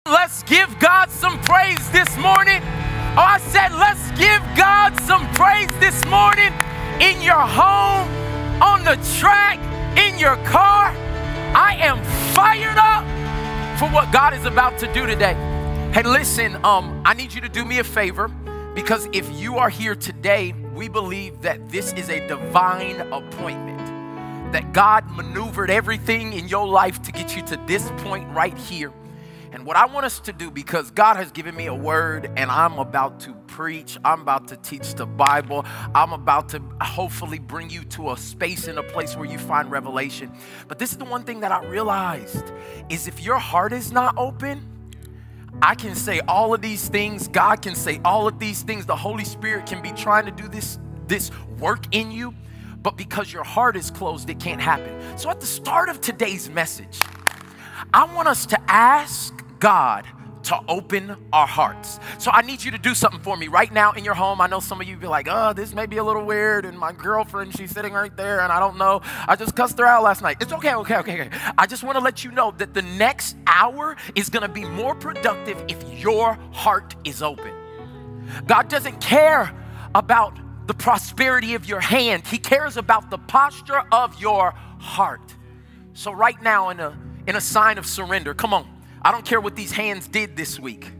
let's give God some praise this morning. Oh, I said, let's give God some praise this morning in your home, on the track, in your car. I am fired up for what God is about to do today. Hey, listen, I need you to do me a favor, because if you are here today, we believe that this is a divine appointment, that God maneuvered everything in your life to get you to this point right here. And what I want us to do, because God has given me a word and I'm about to preach, I'm about to teach the Bible, I'm about to hopefully bring you to a space and a place where you find revelation. But this is the one thing that I realized, is if your heart is not open, I can say all of these things, God can say all of these things, the Holy Spirit can be trying to do this work in you, but because your heart is closed, it can't happen. So at the start of today's message, I want us to ask God to open our hearts. So I need you to do something for me right now in your home. I know some of you be like, oh, this may be a little weird, and my girlfriend, she's sitting right there, and I don't know. I just cussed her out last night. It's okay. I just want to let you know that the next hour is going to be more productive if your heart is open. God doesn't care about the prosperity of your hand. He cares about the posture of your heart. So right now, in a sign of surrender, come on. I don't care what these hands did this week.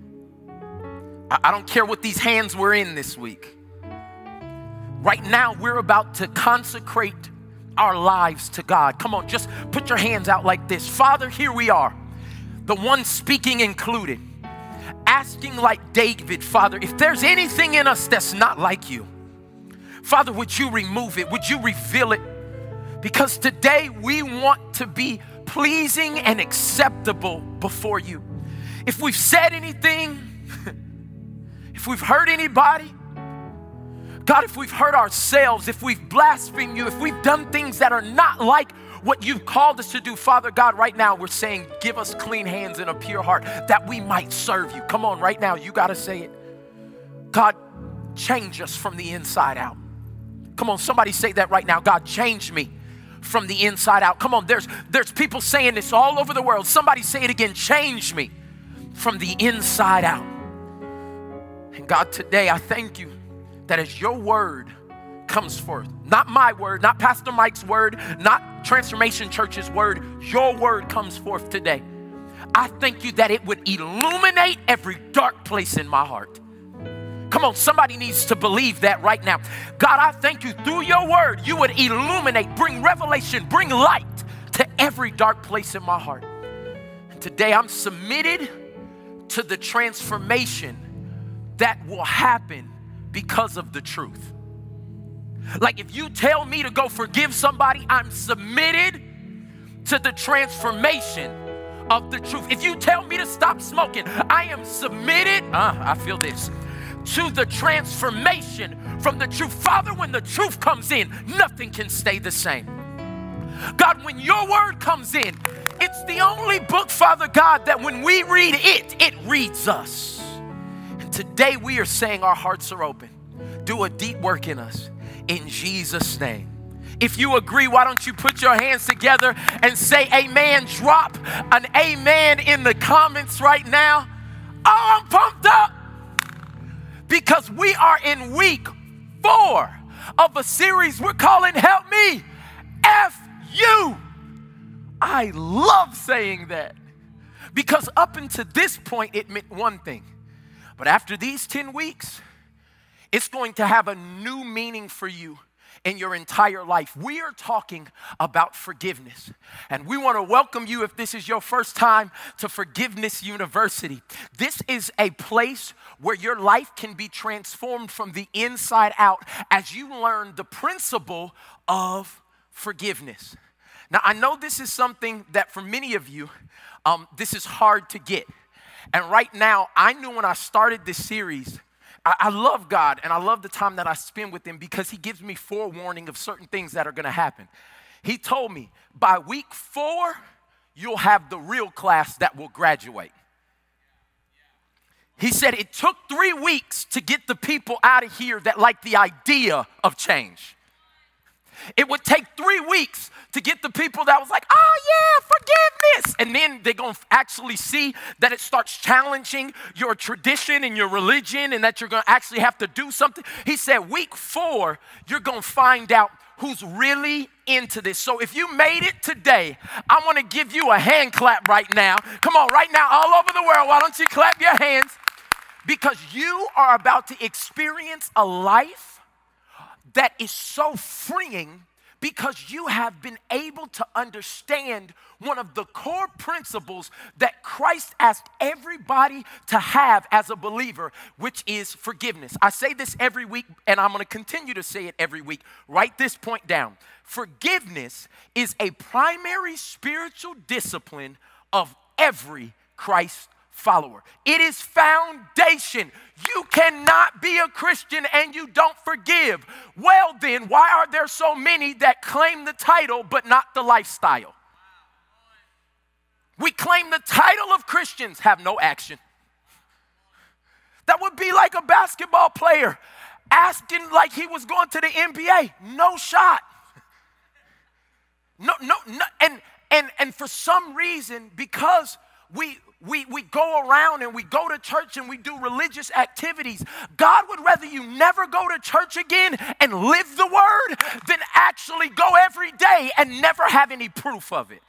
I don't care what these hands were in this week. Right now, we're about to consecrate our lives to God. Come on, just put your hands out like this. Father, here we are, the one speaking included, asking like David, Father, if there's anything in us that's not like you, Father, would you remove it? Would you reveal it? Because today we want to be pleasing and acceptable before you. If we've said anything, if we've hurt anybody, God, if we've hurt ourselves, if we've blasphemed you, if we've done things that are not like what you've called us to do, Father God, right now we're saying, give us clean hands and a pure heart that we might serve you. Come on, right now, you got to say it. God, change us from the inside out. Come on, somebody say that right now. God, change me from the inside out. Come on, there's people saying this all over the world. Somebody say it again. Change me from the inside out. And God, today I thank you that as your word comes forth, not my word, not Pastor Mike's word, not Transformation Church's word, your word comes forth today. I thank you that it would illuminate every dark place in my heart. Come on, somebody needs to believe that right now. God, I thank you through your word, you would illuminate, bring revelation, bring light to every dark place in my heart. And today I'm submitted to the transformation that will happen because of the truth. Like if you tell me to go forgive somebody, I'm submitted to the transformation of the truth. If you tell me to stop smoking, I am submitted, I feel this, to the transformation from the truth. Father, when the truth comes in, nothing can stay the same. God, when your word comes in, it's the only book, Father God, that when we read it, it reads us. And today we are saying our hearts are open. Do a deep work in us in Jesus' name. If you agree, why don't you put your hands together and say amen? Drop an amen in the comments right now. Oh, I'm pumped up. Because we are in week 4 of a series we're calling Help Me, F You. I love saying that. Because up until this point, it meant one thing. But after these 10 weeks, it's going to have a new meaning for you in your entire life. We are talking about forgiveness. And we want to welcome you, if this is your first time, to Forgiveness University. This is a place where your life can be transformed from the inside out as you learn the principle of forgiveness. Now, I know this is something that for many of you, this is hard to get. And right now, I knew when I started this series, I love God and I love the time that I spend with him because he gives me forewarning of certain things that are going to happen. He told me by week 4, you'll have the real class that will graduate. He said it took 3 weeks to get the people out of here that like the idea of change. It would take 3 weeks to get the people that was like, oh yeah, forgiveness. And then they're going to actually see that it starts challenging your tradition and your religion and that you're going to actually have to do something. He said week 4, you're going to find out who's really into this. So if you made it today, I want to give you a hand clap right now. Come on, right now, all over the world, why don't you clap your hands? Because you are about to experience a life that is so freeing because you have been able to understand one of the core principles that Christ asked everybody to have as a believer, which is forgiveness. I say this every week, and I'm going to continue to say it every week. Write this point down. Forgiveness is a primary spiritual discipline of every Christ follower. It is foundation. You cannot be a Christian and you don't forgive. Well then, why are there so many that claim the title but not the lifestyle? We claim the title of Christians, have no action. That would be like a basketball player asking like he was going to the NBA. No shot. No, and for some reason, because we go around and we go to church and we do religious activities, God would rather you never go to church again and live the word than actually go every day and never have any proof of it.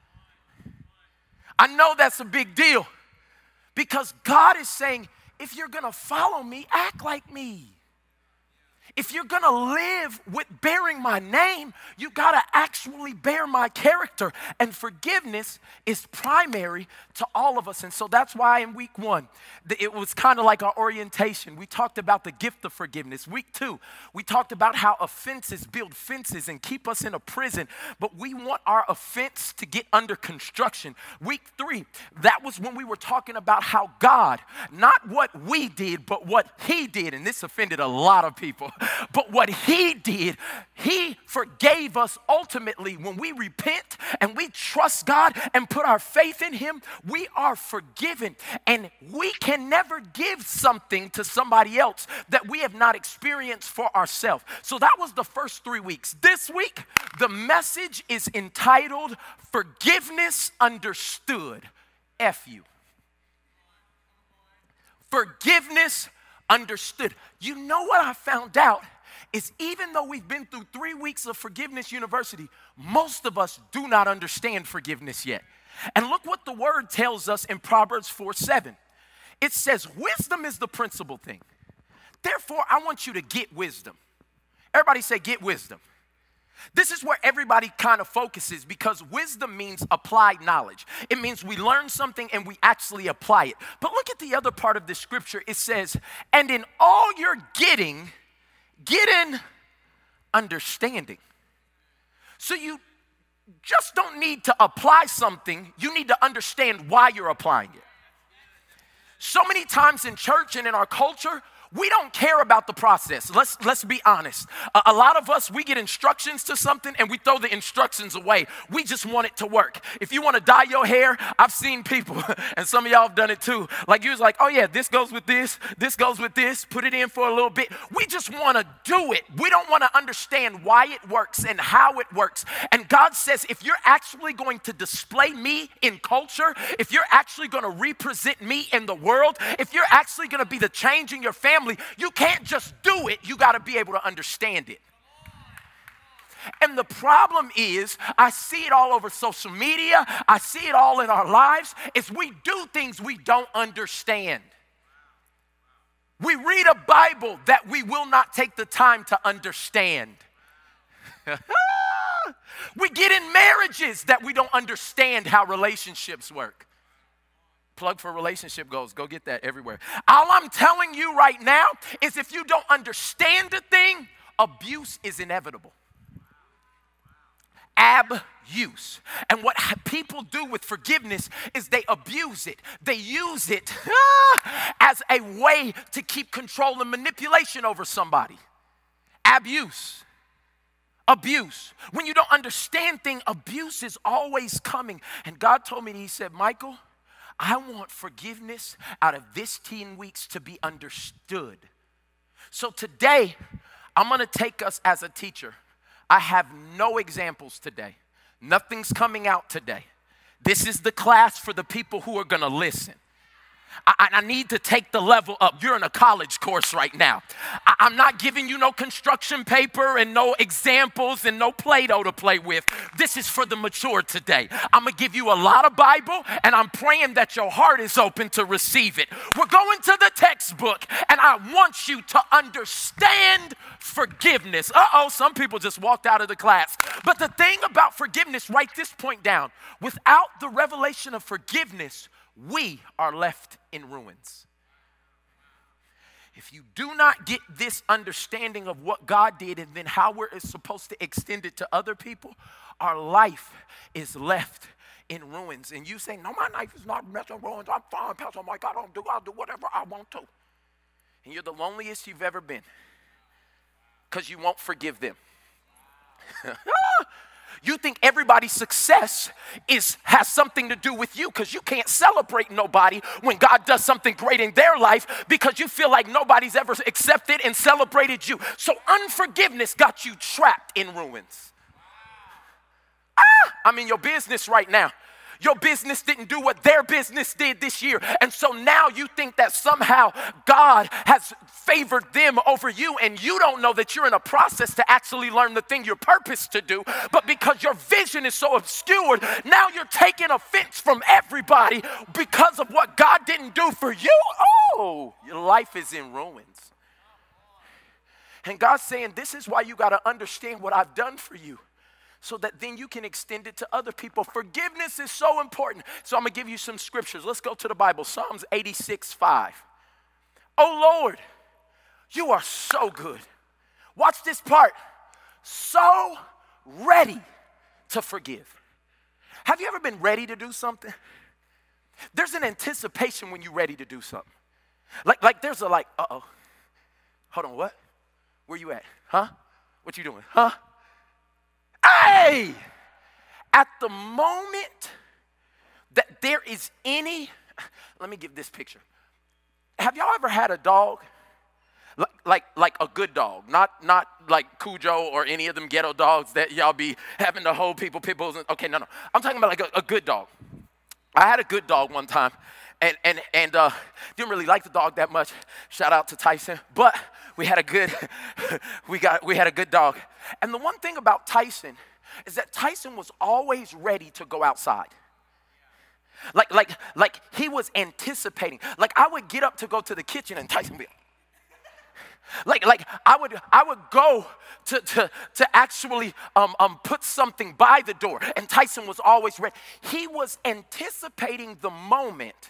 I know that's a big deal because God is saying, if you're going to follow me, act like me. If you're going to live with bearing my name, you got to actually bear my character. And forgiveness is primary to all of us. And so that's why in week 1, it was kind of like our orientation. We talked about the gift of forgiveness. Week 2, we talked about how offenses build fences and keep us in a prison. But we want our offense to get under construction. Week 3, that was when we were talking about how God, not what we did, but what he did. And this offended a lot of people. But what he did, he forgave us ultimately. When we repent and we trust God and put our faith in him, we are forgiven. And we can never give something to somebody else that we have not experienced for ourselves. So that was the first 3 weeks. This week, the message is entitled Forgiveness Understood. F you. Forgiveness understood. You know what I found out is even though we've been through 3 weeks of Forgiveness University, most of us do not understand forgiveness yet. And look what the word tells us in Proverbs 4:7. It says, wisdom is the principal thing. Therefore, I want you to get wisdom. Everybody say, get wisdom. This is where everybody kind of focuses because wisdom means applied knowledge. It means we learn something and we actually apply it. But look at the other part of the scripture. It says, and in all you're getting, get in understanding. So you just don't need to apply something. You need to understand why you're applying it. So many times in church and in our culture, we don't care about the process. Let's be honest. A lot of us, we get instructions to something and we throw the instructions away. We just want it to work. If you want to dye your hair, I've seen people, and some of y'all have done it too. Like you was like, oh yeah, this goes with this goes with this, put it in for a little bit. We just want to do it. We don't want to understand why it works and how it works. And God says, if you're actually going to display me in culture, if you're actually going to represent me in the world, if you're actually going to be the change in your family, you can't just do it. You got to be able to understand it. And the problem is, I see it all over social media. I see it all in our lives, is we do things we don't understand. We read a Bible that we will not take the time to understand. We get in marriages that we don't understand how relationships work. Plug for relationship goals. Go get that everywhere. All I'm telling you right now is if you don't understand a thing, abuse is inevitable. Abuse. And what people do with forgiveness is they abuse it. They use it as a way to keep control and manipulation over somebody. Abuse. Abuse. When you don't understand things, abuse is always coming. And God told me, he said, Michael, I want forgiveness out of this 10 weeks to be understood. So today, I'm going to take us as a teacher. I have no examples today. Nothing's coming out today. This is the class for the people who are going to listen. I need to take the level up. You're in a college course right now. I'm not giving you no construction paper and no examples and no Play-Doh to play with. This is for the mature today. I'm going to give you a lot of Bible, and I'm praying that your heart is open to receive it. We're going to the textbook, and I want you to understand forgiveness. Some people just walked out of the class. But the thing about forgiveness, write this point down. Without the revelation of forgiveness, we are left in ruins. If you do not get this understanding of what God did and then how we're supposed to extend it to other people, our life is left in ruins. And you say, no, my life is not messing ruins. I'm fine, Pastor Mike. I'll do whatever I want to. And you're the loneliest you've ever been because you won't forgive them. You think everybody's success has something to do with you because you can't celebrate nobody when God does something great in their life because you feel like nobody's ever accepted and celebrated you. So unforgiveness got you trapped in ruins. I'm in your business right now. Your business didn't do what their business did this year. And so now you think that somehow God has favored them over you, and you don't know that you're in a process to actually learn the thing you're purposed to do. But because your vision is so obscured, now you're taking offense from everybody because of what God didn't do for you. Oh, your life is in ruins. And God's saying, this is why you got to understand what I've done for you, so that then you can extend it to other people. Forgiveness is so important. So I'm going to give you some scriptures. Let's go to the Bible. Psalms 86:5. Oh Lord, you are so good. Watch this part. So ready to forgive. Have you ever been ready to do something? There's an anticipation when you're ready to do something. Like there's a uh-oh. Hold on, what? Where you at? Huh? What you doing? Huh? Hey! At the moment that there is let me give this picture. Have y'all ever had a dog? Like a good dog, not like Cujo or any of them ghetto dogs that y'all be having to hold people, pit bulls. Okay, no. I'm talking about like a good dog. I had a good dog one time, and didn't really like the dog that much. Shout out to Tyson, but we had a good dog. And the one thing about Tyson is that Tyson was always ready to go outside. Like he was anticipating. Like I would get up to go to the kitchen and Tyson would be like I would go to actually put something by the door, and Tyson was always ready. He was anticipating the moment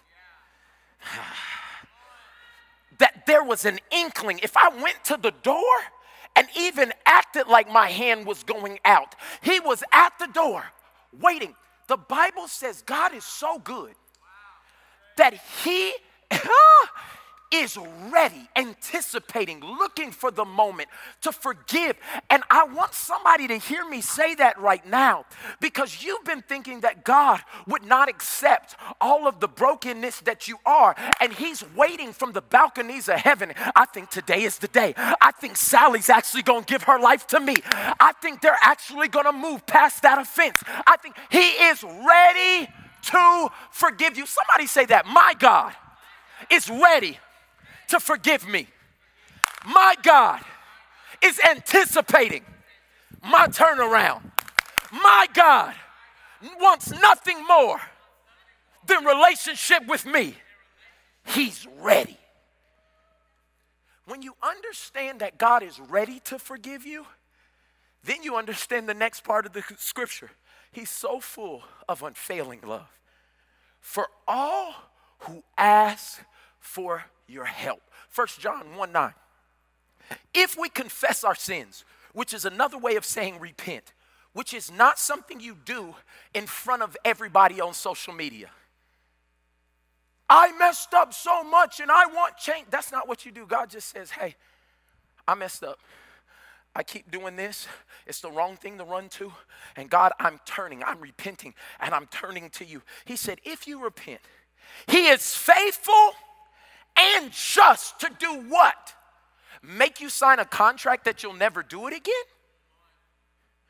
that there was an inkling. If I went to the door and even acted like my hand was going out, he was at the door waiting. The Bible says God is so good that he is ready, anticipating, looking for the moment to forgive. And I want somebody to hear me say that right now, because you've been thinking that God would not accept all of the brokenness that you are, and he's waiting from the balconies of heaven. I think today is the day. I think Sally's actually going to give her life to me. I think they're actually going to move past that offense. I think he is ready to forgive you. Somebody say that. My God is ready to forgive me. My God is anticipating my turnaround. My God wants nothing more than relationship with me. He's ready. When you understand that God is ready to forgive you, then you understand the next part of the scripture. He's so full of unfailing love for all who ask for your help. 1 John 1:9. If we confess our sins, which is another way of saying repent, which is not something you do in front of everybody on social media. I messed up so much and I want change. That's not what you do. God just says, hey, I messed up. I keep doing this. It's the wrong thing to run to. And God, I'm repenting, and I'm turning to you. He said, if you repent, he is faithful and just to do what? Make you sign a contract that you'll never do it again?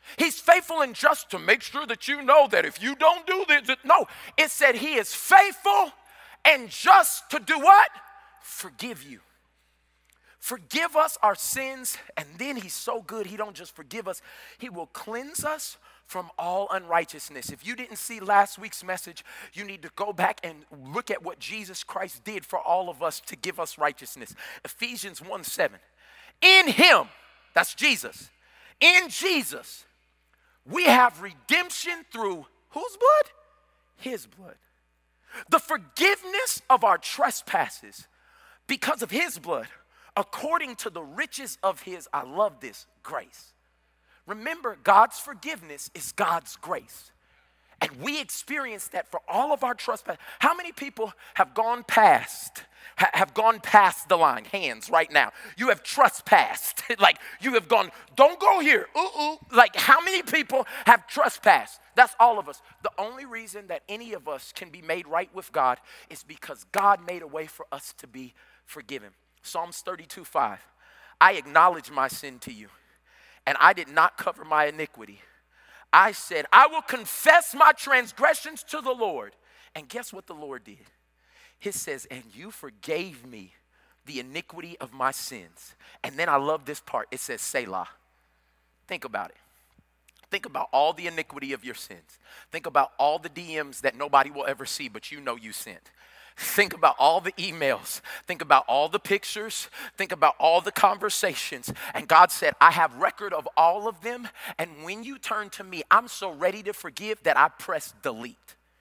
He's faithful and just to make sure that you know that if you don't do this, no. It said he is faithful and just to do what? Forgive you. Forgive us our sins, and then he's so good, he don't just forgive us, he will cleanse us from all unrighteousness. If you didn't see last week's message, you need to go back and look at what Jesus Christ did for all of us to give us righteousness. Ephesians 1:7. In him, that's Jesus, in Jesus, we have redemption through whose blood? His blood. The forgiveness of our trespasses because of his blood, according to the riches of his, I love this, grace. Remember, God's forgiveness is God's grace. And we experience that for all of our trespasses. How many people have gone past the line? Hands right now. You have trespassed. Like you have gone, don't go here. Like how many people have trespassed? That's all of us. The only reason that any of us can be made right with God is because God made a way for us to be forgiven. Psalms 32:5. I acknowledge my sin to you, and I did not cover my iniquity. I said, I will confess my transgressions to the Lord. And guess what the Lord did? He says, and you forgave me the iniquity of my sins. And then I love this part. It says, Selah. Think about it. Think about all the iniquity of your sins. Think about all the DMs that nobody will ever see, but you know you sent. Think about all the emails. Think about all the pictures. Think about all the conversations. And God said, I have record of all of them. And when you turn to me, I'm so ready to forgive that I press delete.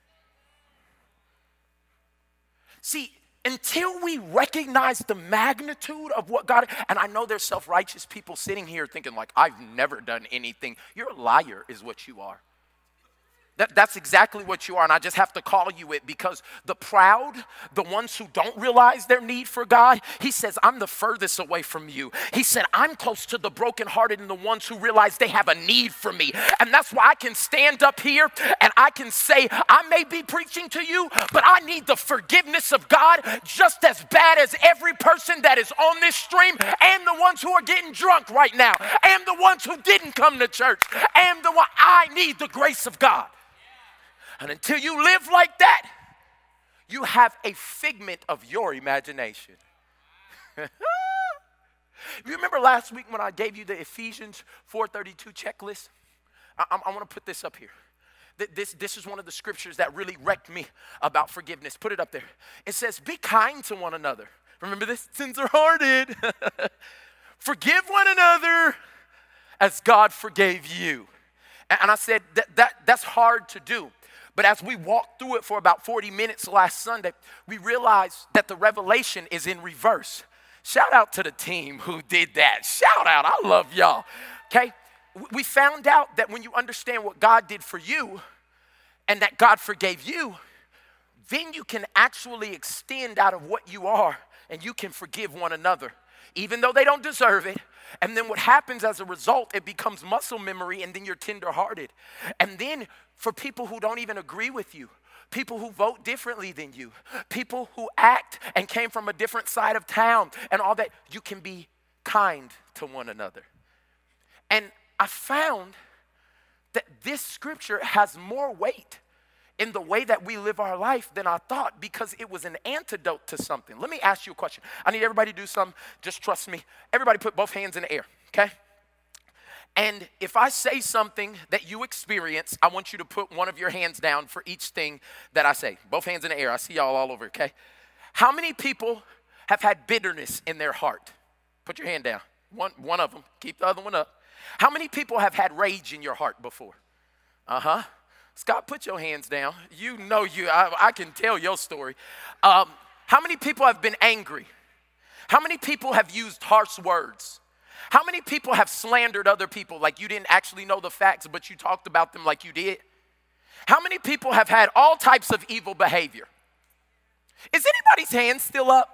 See, until we recognize the magnitude of what God, and I know there's self-righteous people sitting here thinking like, I've never done anything. You're a liar is what you are. That's exactly what you are, and I just have to call you it because the proud, the ones who don't realize their need for God, he says, I'm the furthest away from you. He said, I'm close to the brokenhearted and the ones who realize they have a need for me. And that's why I can stand up here and I can say, I may be preaching to you, but I need the forgiveness of God just as bad as every person that is on this stream and the ones who are getting drunk right now and the ones who didn't come to church and the one, I need the grace of God. And until you live like that, you have a figment of your imagination. You remember last week when I gave you the Ephesians 4:32 checklist? I want to put this up here. This is one of the scriptures that really wrecked me about forgiveness. Put it up there. It says, be kind to one another. Remember this? Tender-hearted. Forgive one another as God forgave you. And I said that's hard to do. But as we walked through it for about 40 minutes last Sunday, we realized that the revelation is in reverse. Shout out to the team who did that. Shout out. I love y'all. Okay? We found out that when you understand what God did for you and that God forgave you, then you can actually extend out of what you are and you can forgive one another, even though they don't deserve it. And then what happens as a result, it becomes muscle memory and then you're tenderhearted. And then for people who don't even agree with you, people who vote differently than you, people who act and came from a different side of town and all that, you can be kind to one another. And I found that this scripture has more weight in the way that we live our life than I thought because it was an antidote to something. Let me ask you a question. I need everybody to do something. Just trust me. Everybody put both hands in the air, okay? And if I say something that you experience, I want you to put one of your hands down for each thing that I say. Both hands in the air. I see y'all all over, okay? How many people have had bitterness in their heart? Put your hand down. One of them. Keep the other one up. How many people have had rage in your heart before? Scott, put your hands down. You know I can tell your story. How many people have been angry? How many people have used harsh words? How many people have slandered other people like you didn't actually know the facts, but you talked about them like you did? How many people have had all types of evil behavior? Is anybody's hand still up?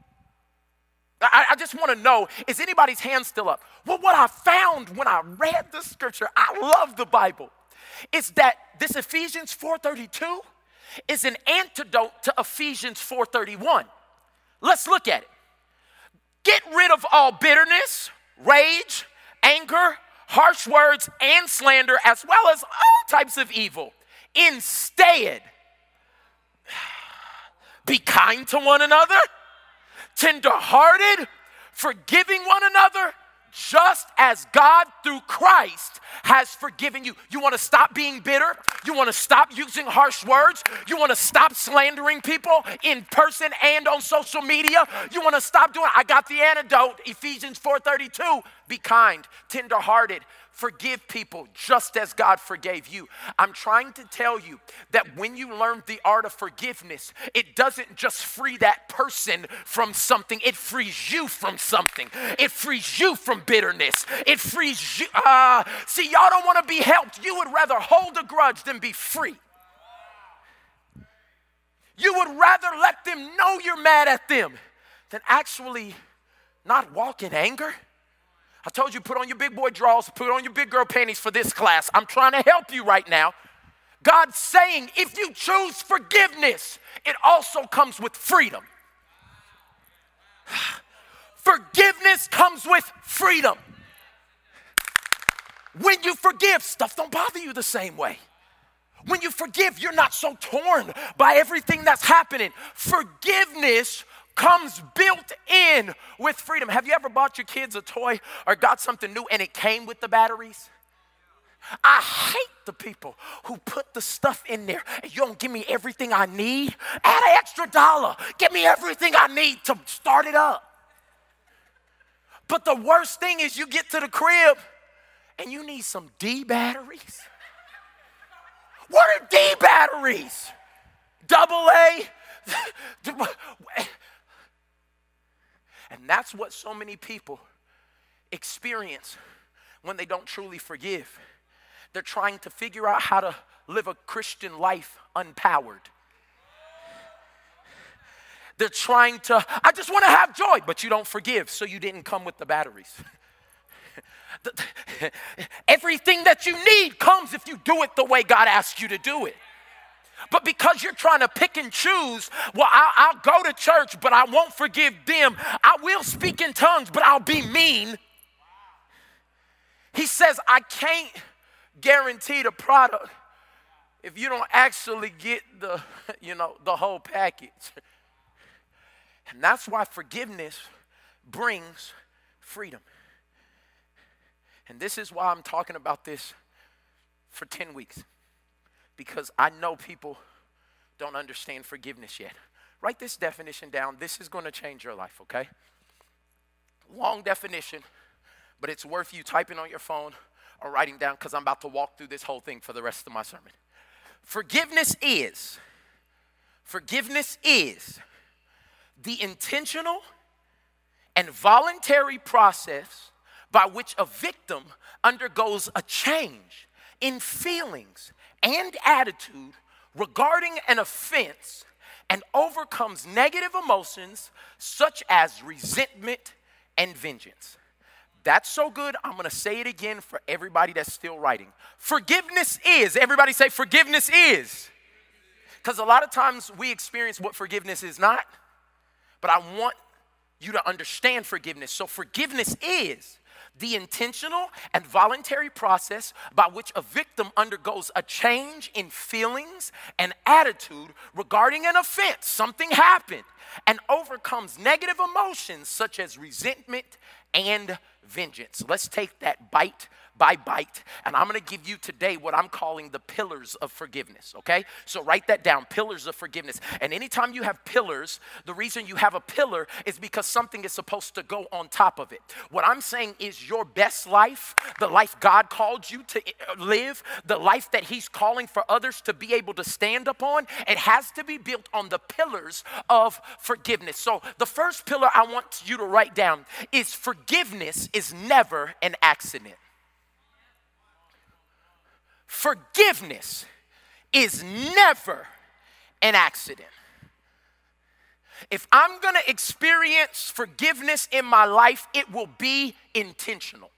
I just want to know, is anybody's hand still up? Well, what I found when I read the scripture, I love the Bible, is that this Ephesians 4:32 is an antidote to Ephesians 4:31. Let's look at it. Get rid of all bitterness, rage, anger, harsh words and slander, as well as all types of evil. Instead, be kind to one another, tender-hearted, forgiving one another, just as God through Christ has forgiven you. You want to stop being bitter? You want to stop using harsh words? You want to stop slandering people in person and on social media? You want to stop doing, I got the antidote, Ephesians 4:32. Be kind, tender-hearted, forgive people just as God forgave you. I'm trying to tell you that when you learn the art of forgiveness, it doesn't just free that person from something, it frees you from something. It frees you from bitterness. It frees you. See, y'all don't want to be helped. You would rather hold a grudge than be free. You would rather let them know you're mad at them than actually not walk in anger. I told you, put on your big boy drawers, put on your big girl panties for this class. I'm trying to help you right now. God's saying if you choose forgiveness, it also comes with freedom. Forgiveness comes with freedom. When you forgive, stuff don't bother you the same way. When you forgive, you're not so torn by everything that's happening. Forgiveness comes built in with freedom. Have you ever bought your kids a toy or got something new and it came with the batteries? I hate the people who put the stuff in there and you don't give me everything I need. Add an extra $1. Give me everything I need to start it up. But the worst thing is you get to the crib and you need some D batteries. What are D batteries? AA? And that's what so many people experience when they don't truly forgive. They're trying to figure out how to live a Christian life unpowered. They're trying to, I just want to have joy, but you don't forgive, so you didn't come with the batteries. Everything that you need comes if you do it the way God asked you to do it. But because you're trying to pick and choose, well, I'll go to church, but I won't forgive them. I will speak in tongues, but I'll be mean. He says, I can't guarantee the product if you don't actually get the whole package. And that's why forgiveness brings freedom. And this is why I'm talking about this for 10 weeks. Because I know people don't understand forgiveness yet. Write this definition down. This is going to change your life, okay? Long definition, but it's worth you typing on your phone or writing down because I'm about to walk through this whole thing for the rest of my sermon. Forgiveness is the intentional and voluntary process by which a victim undergoes a change in feelings and attitude regarding an offense and overcomes negative emotions such as resentment and vengeance. That's so good, I'm going to say it again for everybody that's still writing. Forgiveness is, everybody say forgiveness is. Because a lot of times we experience what forgiveness is not, but I want you to understand forgiveness. So forgiveness is the intentional and voluntary process by which a victim undergoes a change in feelings and attitude regarding an offense, something happened, and overcomes negative emotions such as resentment and vengeance. Let's take that bite by bite, and I'm going to give you today what I'm calling the pillars of forgiveness, okay? So write that down, pillars of forgiveness. And anytime you have pillars, the reason you have a pillar is because something is supposed to go on top of it. What I'm saying is your best life, the life God called you to live, the life that He's calling for others to be able to stand upon, it has to be built on the pillars of forgiveness. So the first pillar I want you to write down is forgiveness is never an accident. Forgiveness is never an accident. If I'm going to experience forgiveness in my life, it will be intentional.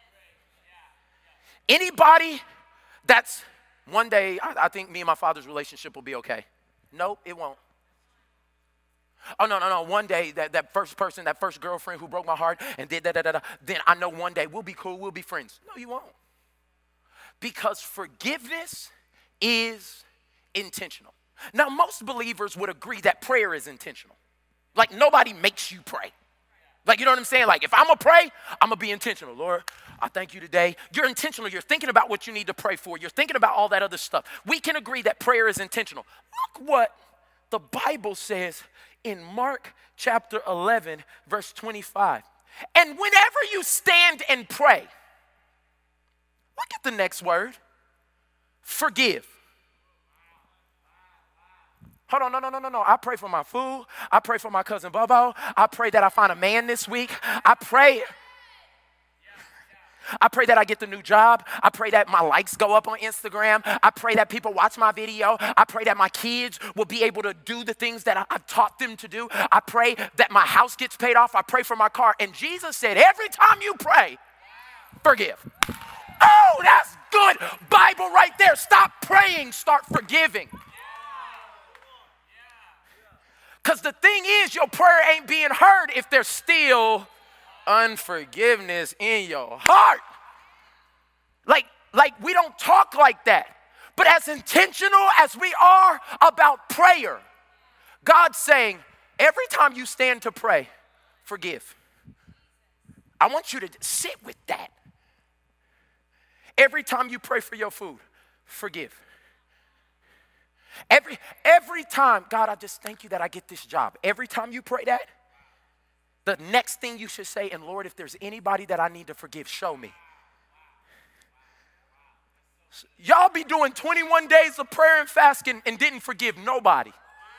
Anybody that's one day, I think me and my father's relationship will be okay. No, it won't. Oh, no. One day, that first person, that first girlfriend who broke my heart and did da. Then I know one day we'll be cool, we'll be friends. No, you won't. Because forgiveness is intentional. Now, most believers would agree that prayer is intentional. Like, nobody makes you pray. Like, you know what I'm saying? Like, if I'm going to pray, I'm going to be intentional. Lord, I thank you today. You're intentional. You're thinking about what you need to pray for. You're thinking about all that other stuff. We can agree that prayer is intentional. Look what the Bible says in Mark chapter 11, verse 25. And whenever you stand and pray, look at the next word, forgive. Hold on, no. I pray for my food. I pray for my cousin Bobo. I pray that I find a man this week. I pray that I get the new job. I pray that my likes go up on Instagram. I pray that people watch my video. I pray that my kids will be able to do the things that I've taught them to do. I pray that my house gets paid off. I pray for my car. And Jesus said, every time you pray, forgive. Oh, that's good Bible right there. Stop praying, start forgiving. Because the thing is, your prayer ain't being heard if there's still unforgiveness in your heart. Like we don't talk like that. But as intentional as we are about prayer, God's saying, every time you stand to pray, forgive. I want you to sit with that. Every time you pray for your food, forgive. Every time, God, I just thank you that I get this job. Every time you pray that, the next thing you should say, and Lord, if there's anybody that I need to forgive, show me. Y'all be doing 21 days of prayer and fasting and didn't forgive nobody.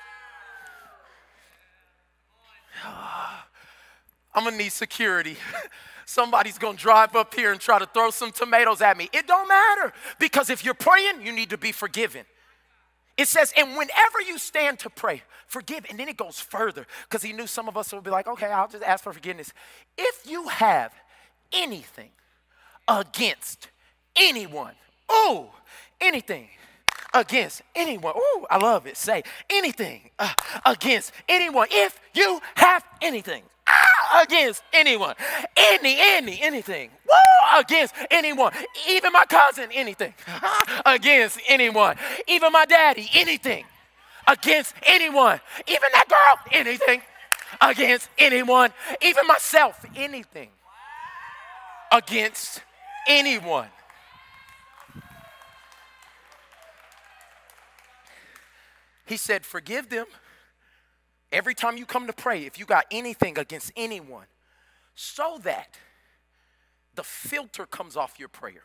I'm going to need security. Somebody's going to drive up here and try to throw some tomatoes at me. It don't matter, because if you're praying, you need to be forgiven. It says, and whenever you stand to pray, forgive. And then it goes further, because he knew some of us would be like, okay, I'll just ask for forgiveness. If you have anything against anyone, anything against anyone. I love it. Say anything against anyone. If you have anything against anyone, anything. Against anyone, even my cousin, anything. Against anyone, even my daddy, anything. Against anyone, even that girl, anything. Against anyone, even myself, anything. Against anyone. He said, forgive them. Every time you come to pray, if you got anything against anyone, so that the filter comes off your prayer.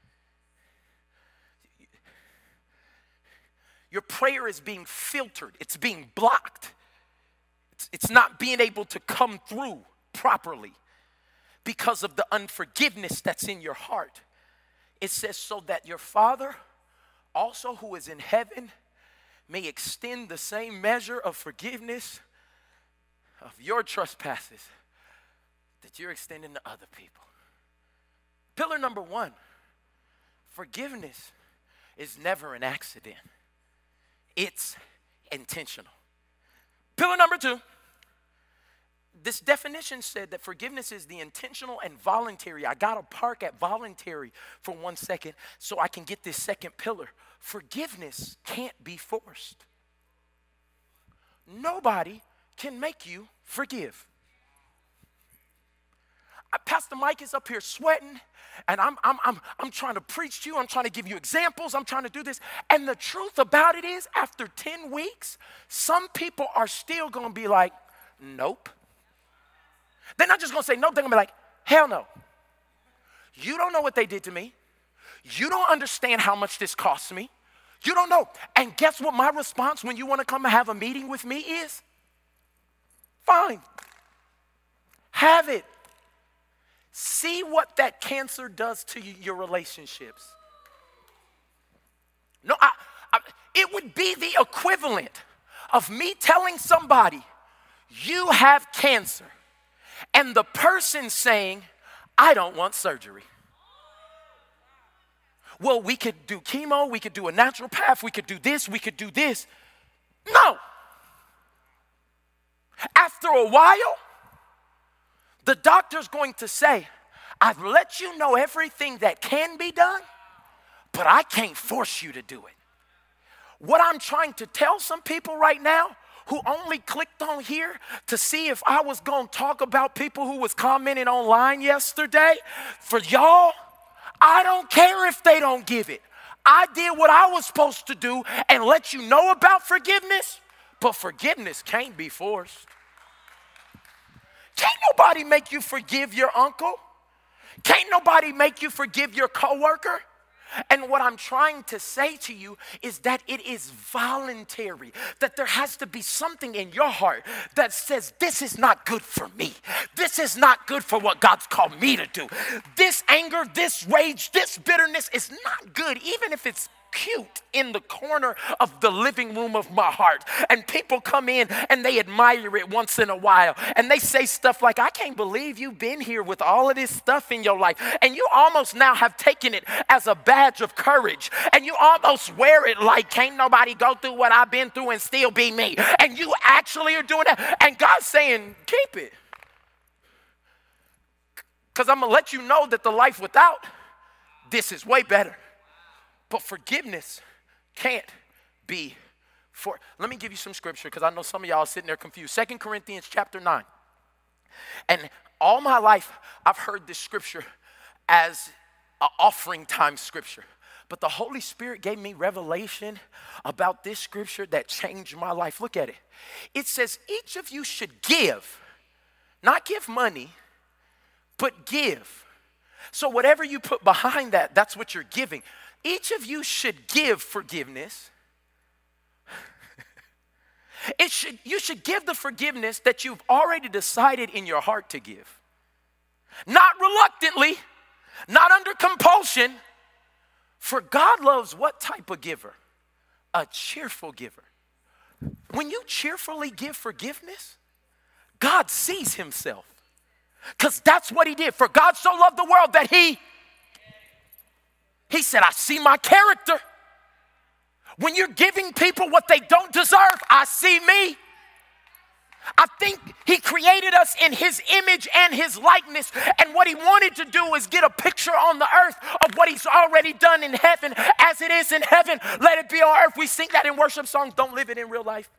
Your prayer is being filtered. It's being blocked. It's not being able to come through properly because of the unforgiveness that's in your heart. It says, so that your Father also who is in heaven may extend the same measure of forgiveness of your trespasses that you're extending to other people. Pillar number one, forgiveness is never an accident. It's intentional. Pillar number two, this definition said that forgiveness is the intentional and voluntary. I got to park at voluntary for 1 second so I can get this second pillar. Forgiveness can't be forced. Nobody can make you forgive. Pastor Mike is up here sweating, and I'm trying to preach to you. I'm trying to give you examples. I'm trying to do this. And the truth about it is, after 10 weeks, some people are still going to be like, nope. They're not just going to say nope. They're going to be like, hell no. You don't know what they did to me. You don't understand how much this costs me. You don't know. And guess what my response when you want to come and have a meeting with me is? Fine. Have it. See what that cancer does to your relationships. No, it would be the equivalent of me telling somebody, you have cancer, and the person saying, I don't want surgery. Well, we could do chemo, we could do a natural path, we could do this, we could do this. No. After a while, the doctor's going to say, I've let you know everything that can be done, but I can't force you to do it. What I'm trying to tell some people right now who only clicked on here to see if I was going to talk about people who was commenting online yesterday, for y'all, I don't care if they don't give it. I did what I was supposed to do and let you know about forgiveness, but forgiveness can't be forced. Can't nobody make you forgive your uncle. Can't nobody make you forgive your coworker. And what I'm trying to say to you is that it is voluntary, that there has to be something in your heart that says, this is not good for me. This is not good for what God's called me to do. This anger, this rage, this bitterness is not good, even if it's cute in the corner of the living room of my heart. And people come in and they admire it once in a while. And they say stuff like, I can't believe you've been here with all of this stuff in your life. And you almost now have taken it as a badge of courage. And you almost wear it like, can't nobody go through what I've been through and still be me. And you actually are doing that. And God's saying, keep it. Because I'm going to let you know that the life without this is way better. But forgiveness can't be for. Let me give you some scripture because I know some of y'all are sitting there confused. 2 Corinthians chapter 9. And all my life, I've heard this scripture as an offering time scripture. But the Holy Spirit gave me revelation about this scripture that changed my life. Look at it. It says, each of you should give, not give money, but give. So whatever you put behind that, that's what you're giving. Each of you should give forgiveness. You should give the forgiveness that you've already decided in your heart to give. Not reluctantly, not under compulsion. For God loves what type of giver? A cheerful giver. When you cheerfully give forgiveness, God sees himself. Because that's what he did. For God so loved the world that he said, I see my character. When you're giving people what they don't deserve, I see me. I think he created us in his image and his likeness. And what he wanted to do is get a picture on the earth of what he's already done in heaven. As it is in heaven, let it be on earth. We sing that in worship songs. Don't live it in real life.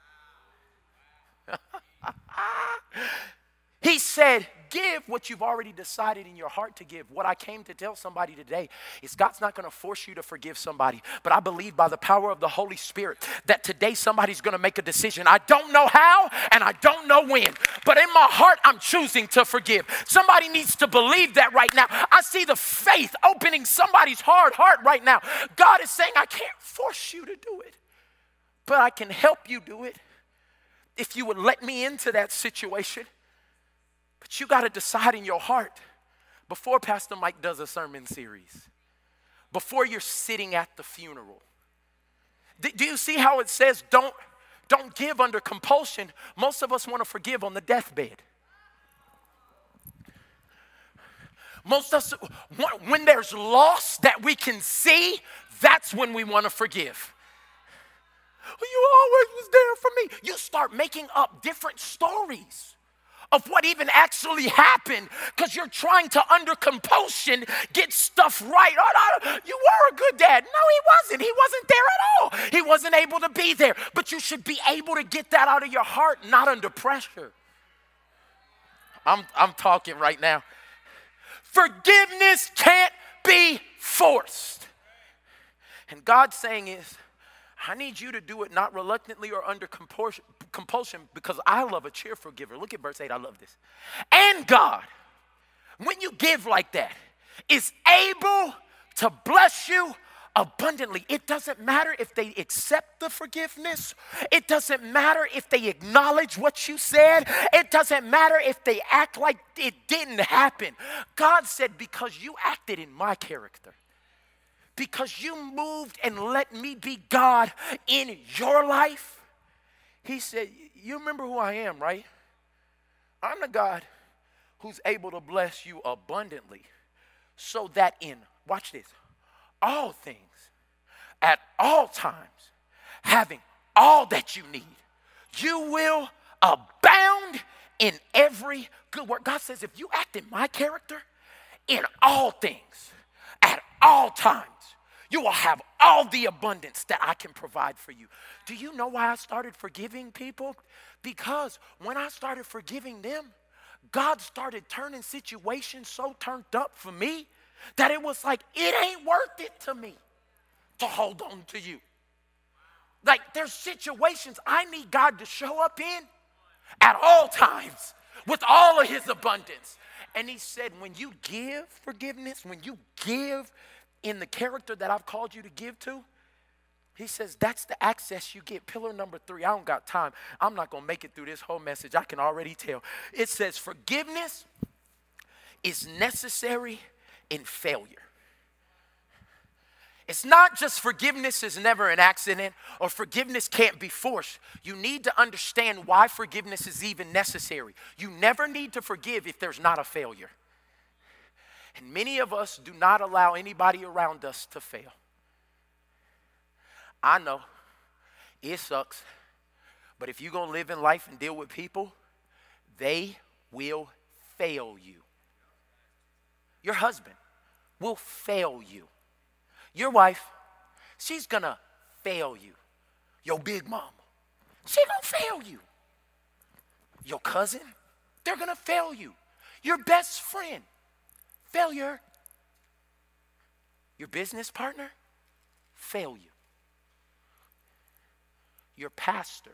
He said, give what you've already decided in your heart to give. What I came to tell somebody today is God's not going to force you to forgive somebody. But I believe by the power of the Holy Spirit that today somebody's going to make a decision. I don't know how and I don't know when. But in my heart, I'm choosing to forgive. Somebody needs to believe that right now. I see the faith opening somebody's hard heart right now. God is saying, I can't force you to do it. But I can help you do it if you would let me into that situation. But you got to decide in your heart before Pastor Mike does a sermon series, before you're sitting at the funeral. Do you see how it says don't give under compulsion? Most of us want to forgive on the deathbed. Most of us, when there's loss that we can see, that's when we want to forgive. You always was there for me. You start making up different stories of what even actually happened because you're trying to, under compulsion, get stuff right. Oh, you were a good dad. No, he wasn't. He wasn't there at all. He wasn't able to be there. But you should be able to get that out of your heart, not under pressure. I'm talking right now. Forgiveness can't be forced. And God's saying is, I need you to do it not reluctantly or under compulsion because I love a cheerful giver. Look at verse 8. I love this. And God, when you give like that, is able to bless you abundantly. It doesn't matter if they accept the forgiveness. It doesn't matter if they acknowledge what you said. It doesn't matter if they act like it didn't happen. God said, because you acted in my character, because you moved and let me be God in your life, he said, you remember who I am, right? I'm the God who's able to bless you abundantly so that in, watch this, all things, at all times, having all that you need, you will abound abound in every good work. God says, if you act in my character, in all things, at all times, you will have all the abundance that I can provide for you. Do you know why I started forgiving people? Because when I started forgiving them, God started turning situations so turned up for me that it was like, it ain't worth it to me to hold on to you. Like, there's situations I need God to show up in at all times with all of his abundance. And he said, when you give forgiveness, when you give in the character that I've called you to give to, he says that's the access you get. Pillar number 3, I don't got time. I'm not going to make it through this whole message. I can already tell. It says forgiveness is necessary in failure. It's not just forgiveness is never an accident or forgiveness can't be forced. You need to understand why forgiveness is even necessary. You never need to forgive if there's not a failure. And many of us do not allow anybody around us to fail. I know it sucks, but if you're going to live in life and deal with people, they will fail you. Your husband will fail you. Your wife, she's going to fail you. Your big mama, she going to fail you. Your cousin, they're going to fail you. Your best friend, failure. Your business partner, fail you. Your pastor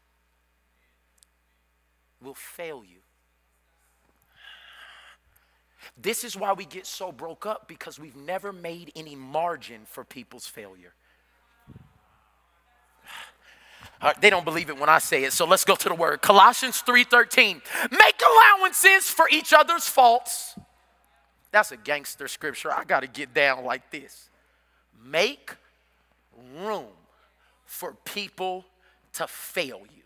will fail you. This is why we get so broke up, because we've never made any margin for people's failure. They don't believe it when I say it, so let's go to the word. Colossians 3:13. Make allowances for each other's faults. That's a gangster scripture. I got to get down like this. Make room for people to fail you.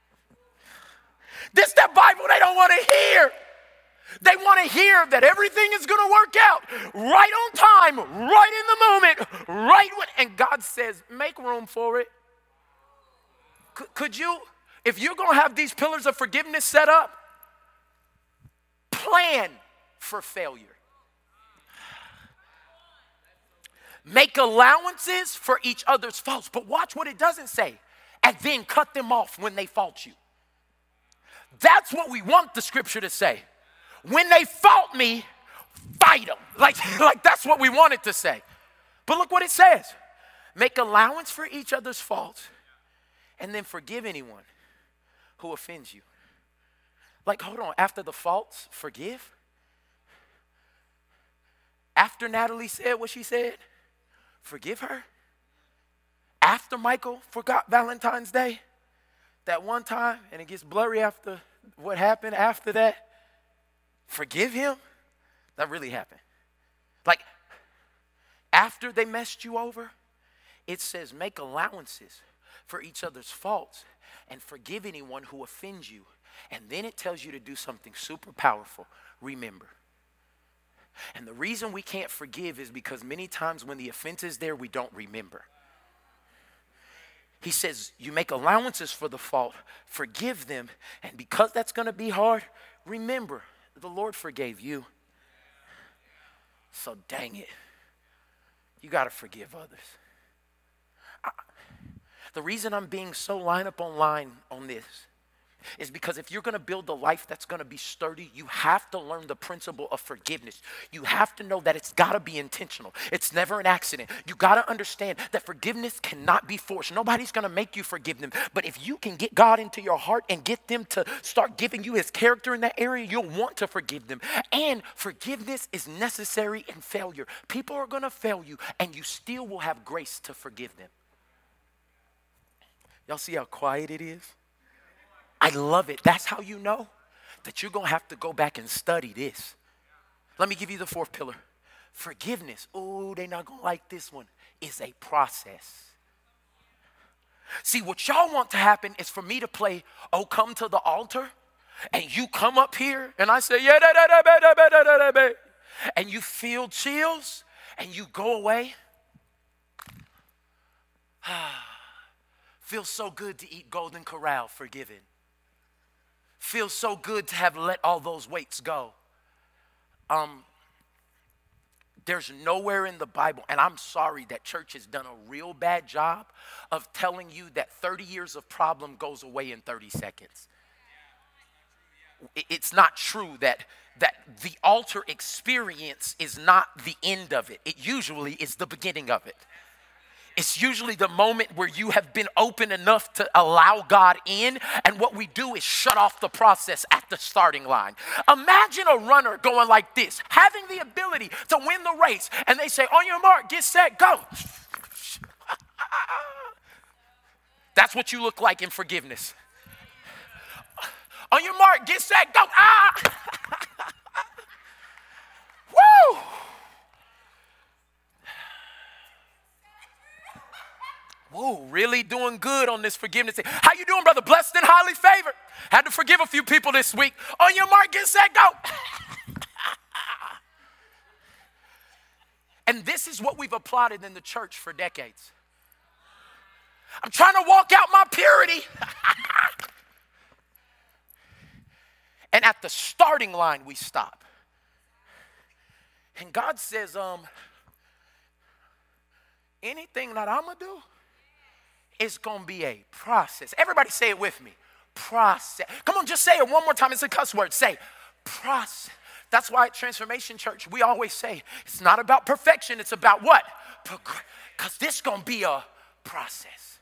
This that Bible they don't want to hear. They want to hear that everything is going to work out right on time, right in the moment, right when, and God says, make room for it. Could you, if you're going to have these pillars of forgiveness set up, plan for failure. Make allowances for each other's faults. But watch what it doesn't say. And then cut them off when they fault you. That's what we want the scripture to say. When they fault me, fight them. Like that's what we want it to say. But look what it says. Make allowance for each other's faults and then forgive anyone who offends you. Like, hold on. After the faults, forgive? After Natalie said what she said, forgive her? After Michael forgot Valentine's Day, that one time, and it gets blurry after what happened after that, forgive him? That really happened. Like, after they messed you over, it says make allowances for each other's faults and forgive anyone who offends you. And then it tells you to do something super powerful. Remember. And the reason we can't forgive is because many times when the offense is there, we don't remember. He says, you make allowances for the fault, forgive them, and because that's going to be hard, remember, the Lord forgave you. So dang it, you got to forgive others. The reason I'm being so line up on line on this is because if you're going to build a life that's going to be sturdy, you have to learn the principle of forgiveness. You have to know that it's got to be intentional. It's never an accident. You got to understand that forgiveness cannot be forced. Nobody's going to make you forgive them. But if you can get God into your heart and get them to start giving you his character in that area, you'll want to forgive them. And forgiveness is necessary in failure. People are going to fail you, and you still will have grace to forgive them. Y'all see how quiet it is? I love it. That's how you know that you're going to have to go back and study this. Let me give you the fourth pillar. Forgiveness. Oh, they're not going to like this one. Is a process. See, what y'all want to happen is for me to play, oh, come to the altar, and you come up here, and I say, yeah, and you feel chills, and you go away. Feels so good to eat Golden Corral, forgiven. Feels so good to have let all those weights go. There's nowhere in the Bible, and I'm sorry that church has done a real bad job of telling you that 30 years of problem goes away in 30 seconds. It's not true that the altar experience is not the end of it. It usually is the beginning of it. It's usually the moment where you have been open enough to allow God in, and what we do is shut off the process at the starting line. Imagine a runner going like this, having the ability to win the race, and they say, on your mark, get set, go. That's what you look like in forgiveness. On your mark, get set, go. Woo! Whoa, really doing good on this forgiveness thing. How you doing, brother? Blessed and highly favored. Had to forgive a few people this week. On your mark, get set, go. And this is what we've applauded in the church for decades. I'm trying to walk out my purity. And at the starting line, we stop. And God says, anything that I'm going to do, it's going to be a process. Everybody say it with me. Process. Come on, just say it one more time. It's a cuss word. Say process. That's why at Transformation Church, we always say it's not about perfection. It's about what? Because this is going to be a process.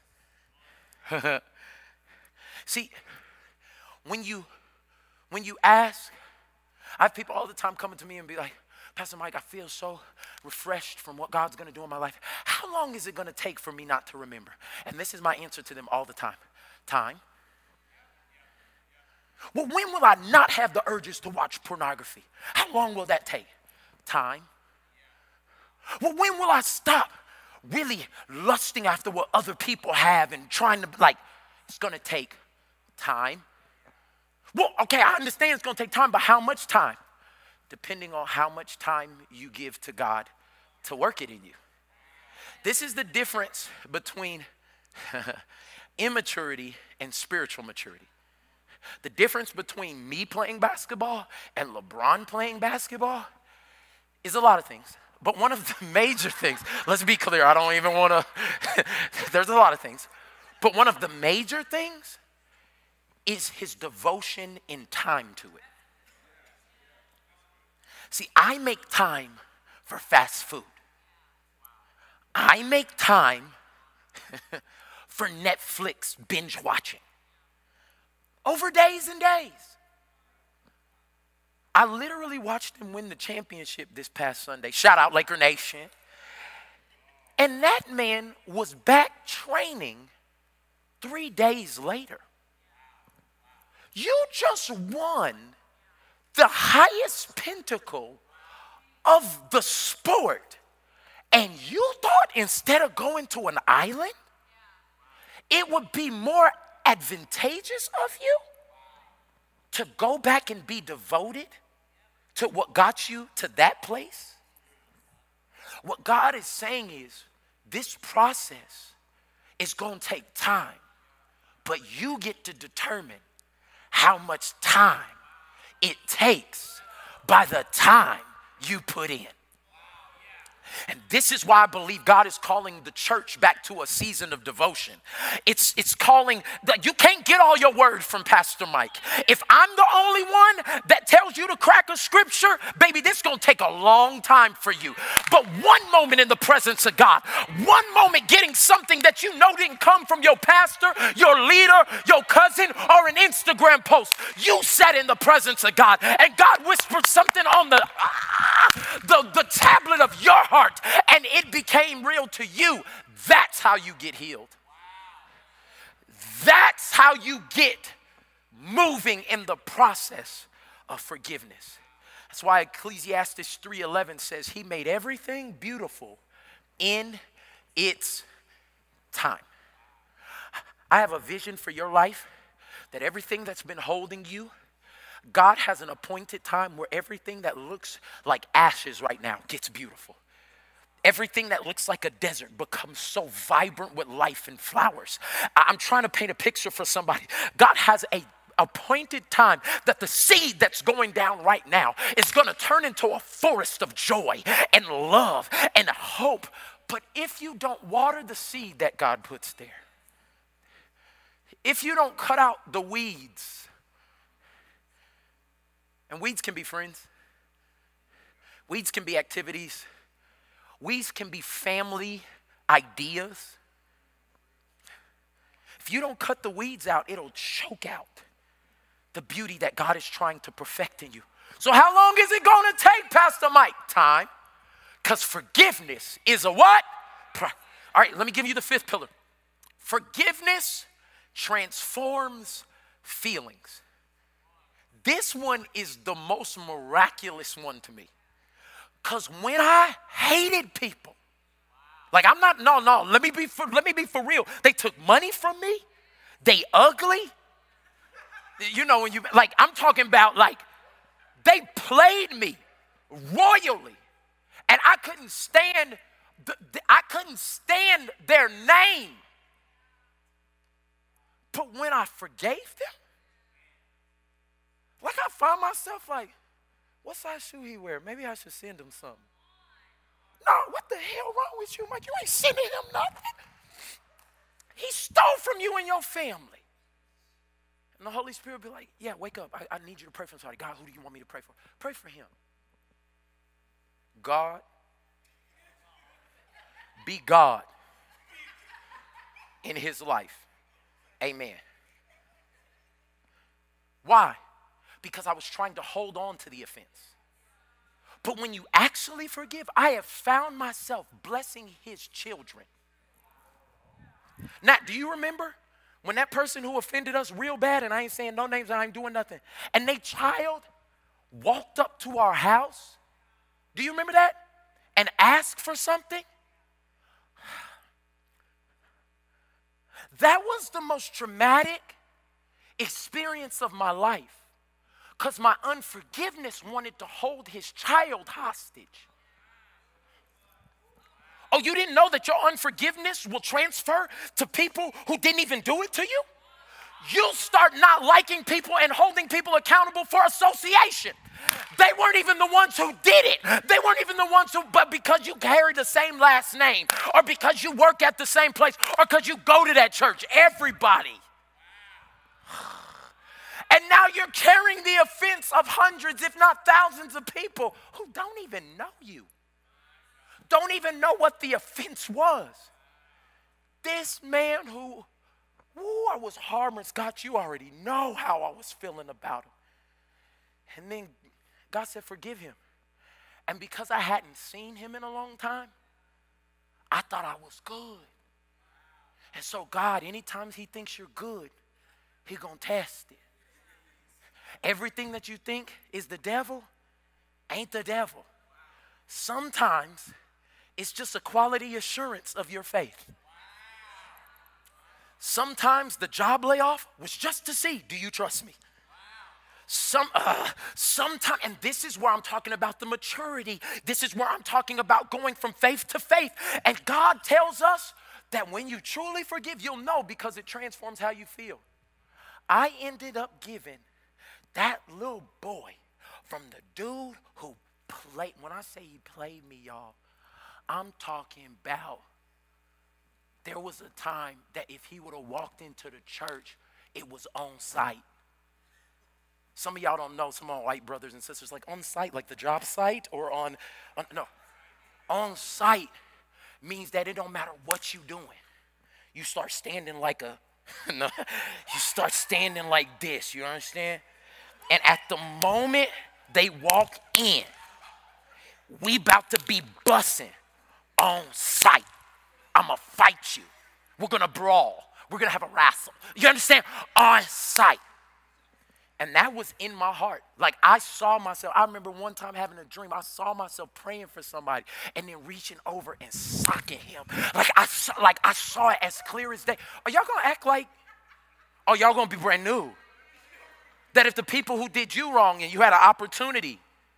See, when you ask, I have people all the time coming to me and be like, Pastor Mike, I feel so refreshed from what God's going to do in my life. How long is it going to take for me not to remember? And this is my answer to them all the time. Time. Well, when will I not have the urges to watch pornography? How long will that take? Time. Well, when will I stop really lusting after what other people have and trying to, it's going to take time. Well, okay, I understand it's going to take time, but how much time? Depending on how much time you give to God to work it in you. This is the difference between immaturity and spiritual maturity. The difference between me playing basketball and LeBron playing basketball is a lot of things. But one of the major things, let's be clear, I don't even want to, there's a lot of things. But one of the major things is his devotion in time to it. See, I make time for fast food. I make time for Netflix binge watching. Over days and days. I literally watched them win the championship this past Sunday. Shout out Laker Nation. And that man was back training 3 days later. You just won the highest pinnacle of the sport. And you thought instead of going to an island, it would be more advantageous of you to go back and be devoted to what got you to that place? What God is saying is this process is going to take time, but you get to determine how much time it takes by the time you put in. And this is why I believe God is calling the church back to a season of devotion. It's calling, you can't get all your word from Pastor Mike. If I'm the only one that tells you to crack a scripture, baby, this is going to take a long time for you. But one moment in the presence of God, one moment getting something that you know didn't come from your pastor, your leader, your cousin, or an Instagram post. You sat in the presence of God and God whispered something on the tablet of your heart. And it became real to you. That's how you get healed. That's how you get moving in the process of forgiveness. That's why Ecclesiastes 3:11 says he made everything beautiful in its time. I have a vision for your life that everything that's been holding you, God has an appointed time where everything that looks like ashes right now gets beautiful. Everything that looks like a desert becomes so vibrant with life and flowers. I'm trying to paint a picture for somebody. God has appointed time that the seed that's going down right now is going to turn into a forest of joy and love and hope. But if you don't water the seed that God puts there, if you don't cut out the weeds, and weeds can be friends, weeds can be activities, weeds can be family ideas. If you don't cut the weeds out, it'll choke out the beauty that God is trying to perfect in you. So how long is it going to take, Pastor Mike? Time. Because forgiveness is a what? All right, let me give you the fifth pillar. Forgiveness transforms feelings. This one is the most miraculous one to me. Because when I hated people, like I'm not, no, let me be for real. They took money from me. They ugly. You know, when you, like, I'm talking about, like, they played me royally. And I couldn't stand their name. But when I forgave them, like I found myself like, what size shoe he wear? Maybe I should send him something. No, what the hell wrong with you, Mike? You ain't sending him nothing. He stole from you and your family. And the Holy Spirit will be like, yeah, wake up. I need you to pray for somebody. God, who do you want me to pray for? Pray for him. God, be God in his life. Amen. Why? Because I was trying to hold on to the offense. But when you actually forgive, I have found myself blessing his children. Now, do you remember when that person who offended us real bad, and I ain't saying no names, I ain't doing nothing, and their child walked up to our house? Do you remember that? And asked for something? That was the most traumatic experience of my life. Because my unforgiveness wanted to hold his child hostage. Oh, you didn't know that your unforgiveness will transfer to people who didn't even do it to you? You'll start not liking people and holding people accountable for association. They weren't even the ones who did it. They weren't even the ones who, but because you carry the same last name, or because you work at the same place, or because you go to that church, everybody. And now you're carrying the offense of hundreds, if not thousands of people who don't even know you. Don't even know what the offense was. This man who, I was harmless. God, you already know how I was feeling about him. And then God said, forgive him. And because I hadn't seen him in a long time, I thought I was good. And so God, anytime he thinks you're good, he's going to test it. Everything that you think is the devil ain't the devil. Sometimes it's just a quality assurance of your faith. Sometimes the job layoff was just to see, do you trust me? Sometimes, and this is where I'm talking about the maturity. This is where I'm talking about going from faith to faith. And God tells us that when you truly forgive, you'll know because it transforms how you feel. I ended up giving that little boy from the dude who played, when I say he played me, y'all, I'm talking about there was a time that if he would have walked into the church, it was on site. Some of y'all don't know, some of my white brothers and sisters, like on site, like the job site or on site means that it don't matter what you doing. You start standing like you start standing like this, you understand? And at the moment they walk in, we about to be bussing on sight. I'm going to fight you. We're going to brawl. We're going to have a wrestle. You understand? On sight. And that was in my heart. Like I saw myself. I remember one time having a dream. I saw myself praying for somebody and then reaching over and socking him. Like I saw it as clear as day. Are y'all going to act like, oh, y'all going to be brand new? That if the people who did you wrong and you had an opportunity,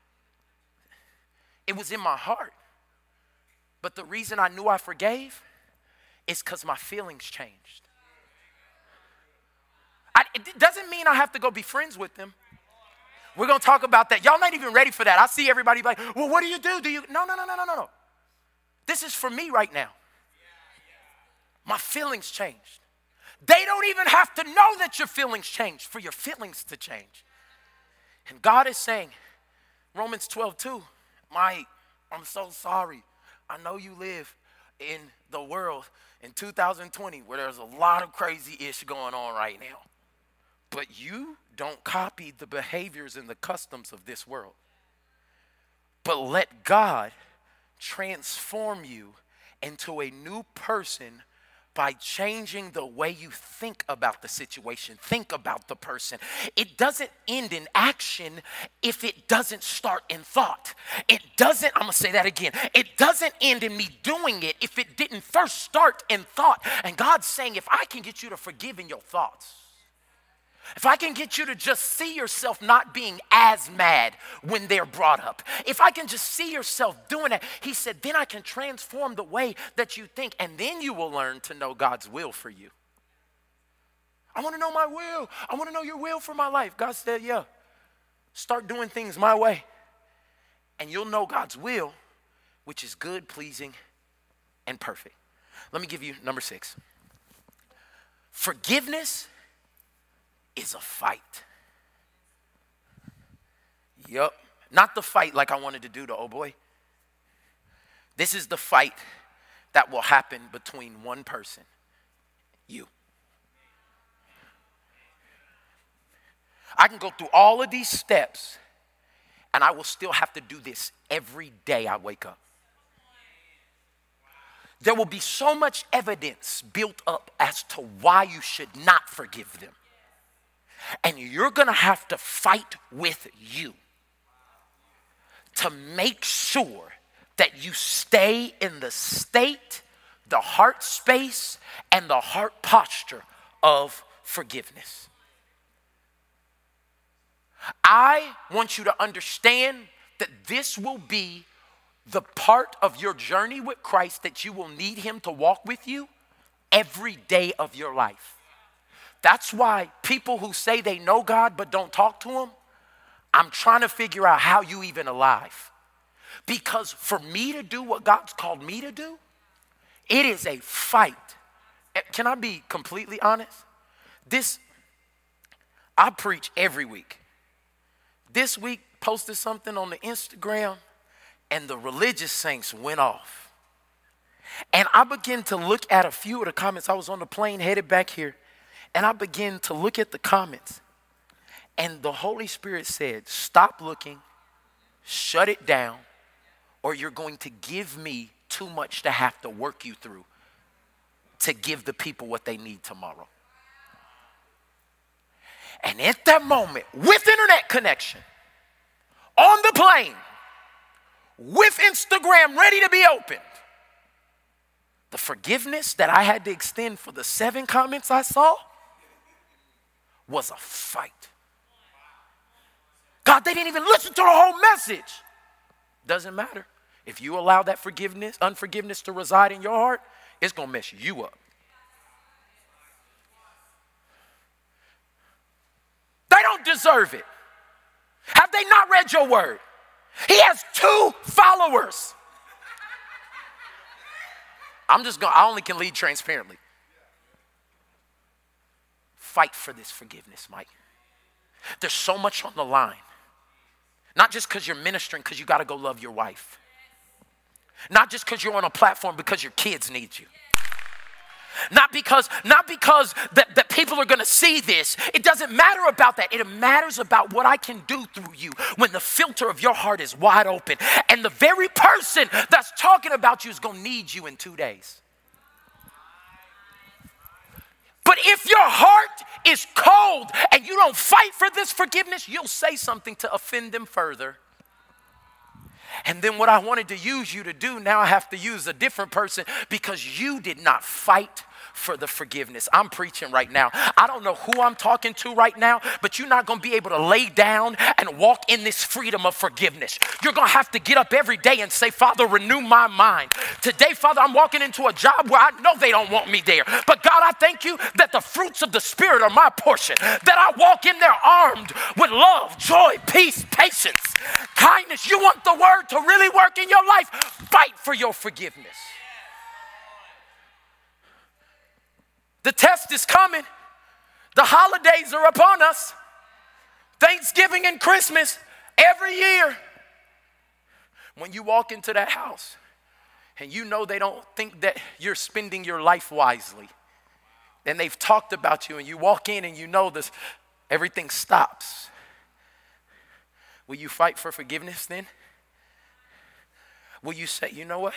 it was in my heart. But the reason I knew I forgave is because my feelings changed. It doesn't mean I have to go be friends with them. We're going to talk about that. Y'all not even ready for that. I see everybody like, well, what do you do? No. This is for me right now. My feelings changed. They don't even have to know that your feelings changed for your feelings to change. And God is saying, Romans 12:2, Mike, I'm so sorry. I know you live in the world in 2020 where there's a lot of crazy ish going on right now. But you don't copy the behaviors and the customs of this world. But let God transform you into a new person by changing the way you think about the situation, think about the person. It doesn't end in action if it doesn't start in thought. I'm gonna say that again. It doesn't end in me doing it if it didn't first start in thought. And God's saying, if I can get you to forgive in your thoughts, if I can get you to just see yourself not being as mad when they're brought up, if I can just see yourself doing that, he said, then I can transform the way that you think, and then you will learn to know God's will for you. I want to know my will. I want to know your will for my life. God said, yeah, start doing things my way, and you'll know God's will, which is good, pleasing, and perfect. Let me give you number 6. Forgiveness is a fight. Yup. Not the fight like I wanted to do to oh boy. This is the fight that will happen between one person, you. I can go through all of these steps and I will still have to do this every day I wake up. There will be so much evidence built up as to why you should not forgive them. And you're going to have to fight with you to make sure that you stay in the state, the heart space, and the heart posture of forgiveness. I want you to understand that this will be the part of your journey with Christ that you will need him to walk with you every day of your life. That's why people who say they know God but don't talk to him, I'm trying to figure out how you even alive. Because for me to do what God's called me to do, it is a fight. Can I be completely honest? I preach every week. This week, posted something on the Instagram, and the religious saints went off. And I began to look at a few of the comments. I was on the plane headed back here. And I began to look at the comments, and the Holy Spirit said, stop looking, shut it down, or you're going to give me too much to have to work you through to give the people what they need tomorrow. And at that moment, with internet connection, on the plane, with Instagram ready to be opened, the forgiveness that I had to extend for the 7 comments I saw was a fight. God, they didn't even listen to the whole message. Doesn't matter. If you allow that unforgiveness to reside in your heart, it's going to mess you up. They don't deserve it. Have they not read your word? He has 2 followers. I only can lead transparently. Fight for this forgiveness, Mike. There's so much on the line. Not just because you're ministering, because you got to go love your wife. Not just because you're on a platform, because your kids need you. Not because that people are going to see this. It doesn't matter about that. It matters about what I can do through you when the filter of your heart is wide open. And the very person that's talking about you is going to need you in 2 days. But if your heart is cold and you don't fight for this forgiveness, you'll say something to offend them further. And then what I wanted to use you to do, now I have to use a different person because you did not fight for the forgiveness. I'm preaching right now. I don't know who I'm talking to right now, but you're not going to be able to lay down and walk in this freedom of forgiveness. You're going to have to get up every day and say, Father, renew my mind. Today, Father, I'm walking into a job where I know they don't want me there. But God, I thank you that the fruits of the Spirit are my portion, that I walk in there armed with love, joy, peace, patience, kindness. You want the word to really work in your life? Fight for your forgiveness. The test is coming. The holidays are upon us. Thanksgiving and Christmas every year. When you walk into that house and you know they don't think that you're spending your life wisely, and they've talked about you, and you walk in and you know this, everything stops. Will you fight for forgiveness then? Will you say, you know what?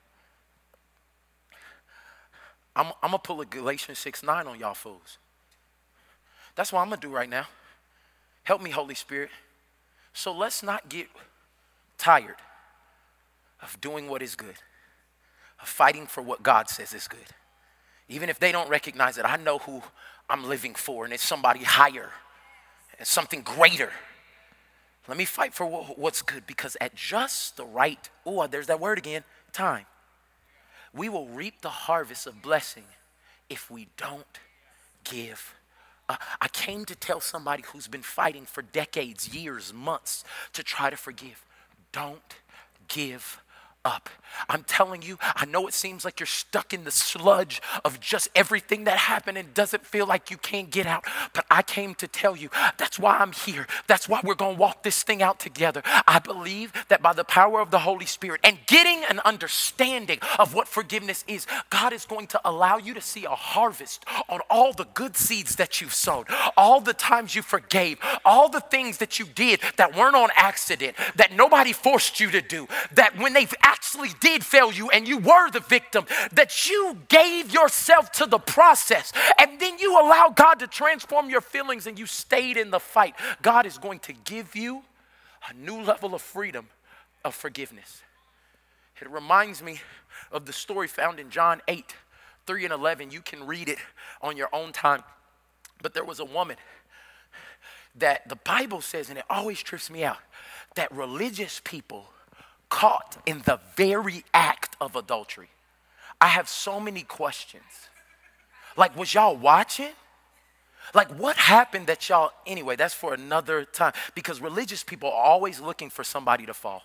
I'm going to pull a Galatians 6:9 on y'all fools. That's what I'm going to do right now. Help me, Holy Spirit. So let's not get tired of doing what is good, of fighting for what God says is good. Even if they don't recognize it, I know who I'm living for, and it's somebody higher and something greater. Let me fight for what's good, because at just the right, there's that word again, time, we will reap the harvest of blessing if we don't give. I came to tell somebody who's been fighting for decades, years, months to try to forgive. Don't give up. I'm telling you, I know it seems like you're stuck in the sludge of just everything that happened and doesn't feel like you can't get out. But I came to tell you, that's why I'm here. That's why we're going to walk this thing out together. I believe that by the power of the Holy Spirit and getting an understanding of what forgiveness is, God is going to allow you to see a harvest on all the good seeds that you've sown, all the times you forgave, all the things that you did that weren't on accident, that nobody forced you to do, that when they've actually did fail you and you were the victim, that you gave yourself to the process and then you allow God to transform your feelings and you stayed in the fight. God is going to give you a new level of freedom of forgiveness. It reminds me of the story found in John 8:3-11. You can read it on your own time. But there was a woman that the Bible says, and it always trips me out, that religious people caught in the very act of adultery. I have so many questions. Like, was y'all watching? Like, what happened that y'all, anyway, that's for another time. Because religious people are always looking for somebody to fall.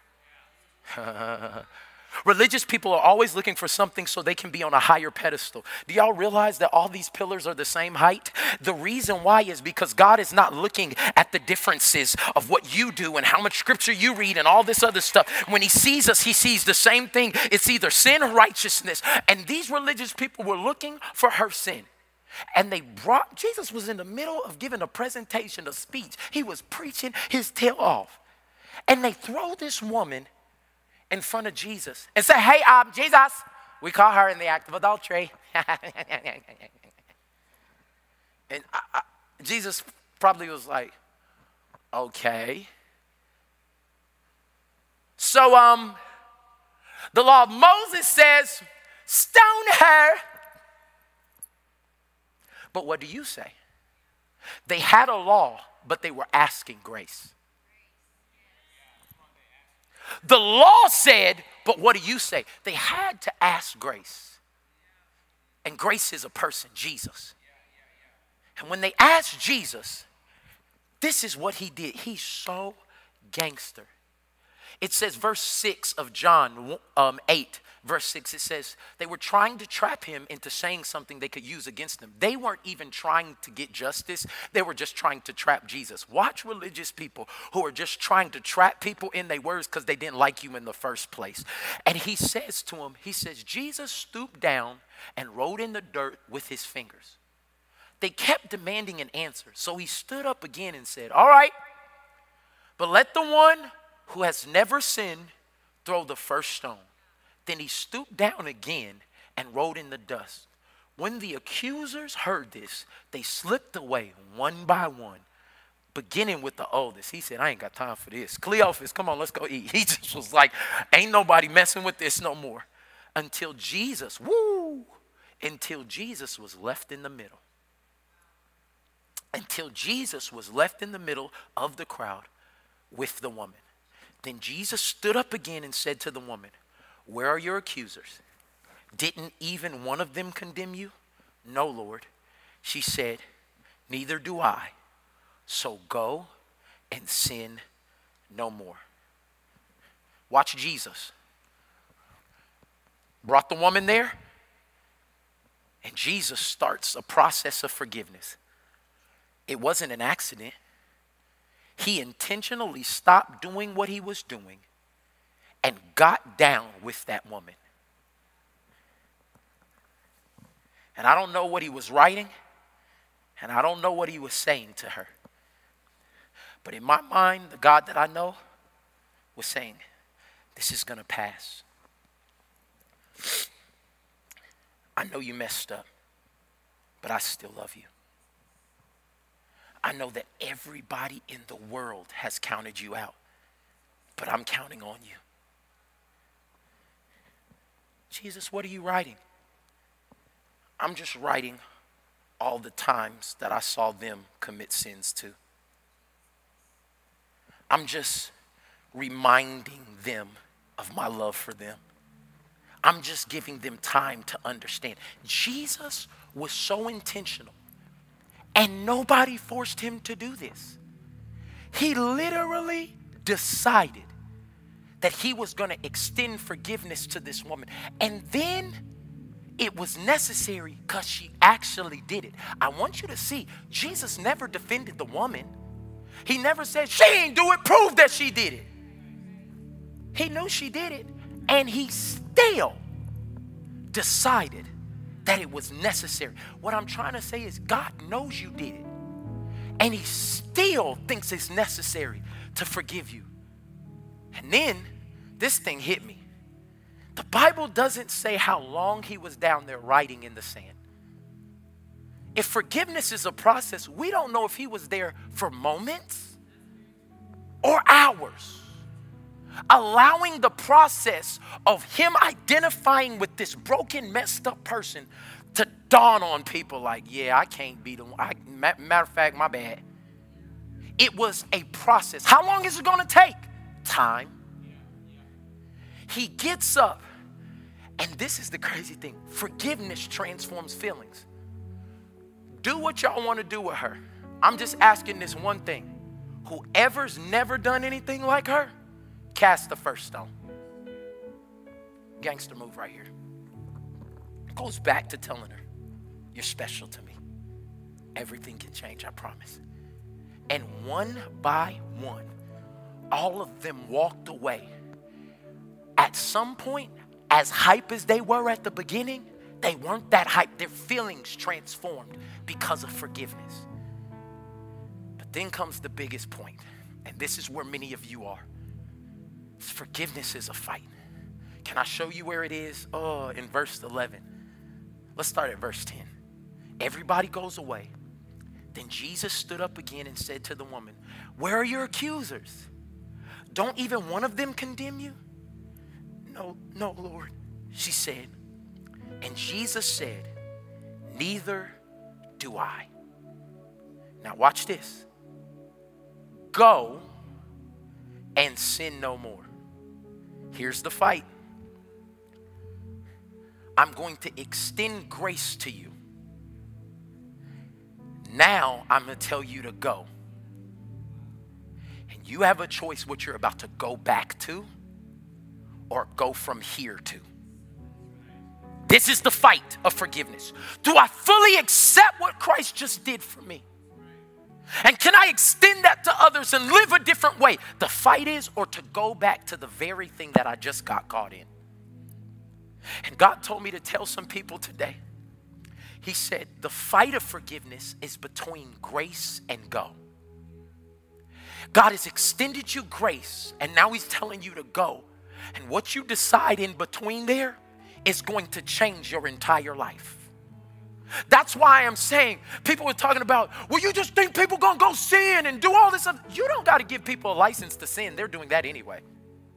Religious people are always looking for something so they can be on a higher pedestal. Do y'all realize that all these pillars are the same height? The reason why is because God is not looking at the differences of what you do and how much scripture you read and all this other stuff. When he sees us, he sees the same thing. It's either sin or righteousness. And these religious people were looking for her sin. And Jesus was in the middle of giving a presentation, a speech. He was preaching his tail off. And they throw this woman in front of Jesus and say, hey, Jesus, we caught her in the act of adultery. And Jesus probably was like, okay. So the law of Moses says, stone her. But what do you say? They had a law, but they were asking grace. The law said, but what do you say? They had to ask grace. And grace is a person, Jesus. And when they asked Jesus, this is what he did. He's so gangster. It says verse 6 of John 8, verse 6, it says they were trying to trap him into saying something they could use against him. They weren't even trying to get justice. They were just trying to trap Jesus. Watch religious people who are just trying to trap people in their words because they didn't like you in the first place. And he says to him, he says, Jesus stooped down and wrote in the dirt with his fingers. They kept demanding an answer. So he stood up again and said, all right, but let the one who has never sinned throw the first stone. Then he stooped down again and wrote in the dust. When the accusers heard this, they slipped away one by one, beginning with the oldest. He said, I ain't got time for this. Cleophas, come on, let's go eat. He just was like, ain't nobody messing with this no more. Until Jesus, until Jesus was left in the middle. Until Jesus was left in the middle of the crowd with the woman. Then Jesus stood up again and said to the woman, where are your accusers? Didn't even one of them condemn you? No, Lord. She said, neither do I. So go and sin no more. Watch Jesus. Brought the woman there, and Jesus starts a process of forgiveness. It wasn't an accident. He intentionally stopped doing what he was doing and got down with that woman. And I don't know what he was writing, and I don't know what he was saying to her. But in my mind, the God that I know was saying, this is going to pass. I know you messed up, but I still love you. I know that everybody in the world has counted you out, but I'm counting on you. Jesus, what are you writing? I'm just writing all the times that I saw them commit sins too. I'm just reminding them of my love for them. I'm just giving them time to understand. Jesus was so intentional, and nobody forced him to do this. He literally decided that he was going to extend forgiveness to this woman. And then it was necessary because she actually did it. I want you to see, Jesus never defended the woman. He never said, she ain't do it, prove that she did it. He knew she did it, and he still decided that it was necessary. What I'm trying to say is God knows you did it, and he still thinks it's necessary to forgive you. And then this thing hit me. The Bible doesn't say how long he was down there writing in the sand. If forgiveness is a process, we don't know if he was there for moments or hours. Allowing the process of him identifying with this broken, messed up person to dawn on people like, yeah, I can't be the one. Matter of fact, my bad. It was a process. How long is it going to take? Time. He gets up, and this is the crazy thing. Forgiveness transforms feelings. Do what y'all want to do with her. I'm just asking this one thing. Whoever's never done anything like her, cast the first stone. Gangster move right here. Goes back to telling her, you're special to me. Everything can change, I promise. And one by one, all of them walked away. At some point, as hype as they were at the beginning, they weren't that hype. Their feelings transformed because of forgiveness. But then comes the biggest point, and this is where many of you are. Forgiveness is a fight. Can I show you where it is? Oh, in verse 11. Let's start at verse 10. Everybody goes away. Then Jesus stood up again and said to the woman, where are your accusers? Don't even one of them condemn you? No, Lord, she said. And Jesus said, neither do I. Now watch this. Go and sin no more. Here's the fight. I'm going to extend grace to you. Now I'm going to tell you to go. And you have a choice what you're about to go back to or go from here to. This is the fight of forgiveness. Do I fully accept what Christ just did for me? And can I extend that to others and live a different way? The fight is, or to go back to the very thing that I just got caught in. And God told me to tell some people today. He said, the fight of forgiveness is between grace and go. God has extended you grace, and now he's telling you to go. And what you decide in between there is going to change your entire life. That's why I'm saying, people are talking about, well, you just think people gonna go sin and do all this stuff. You don't got to give people a license to sin. They're doing that anyway.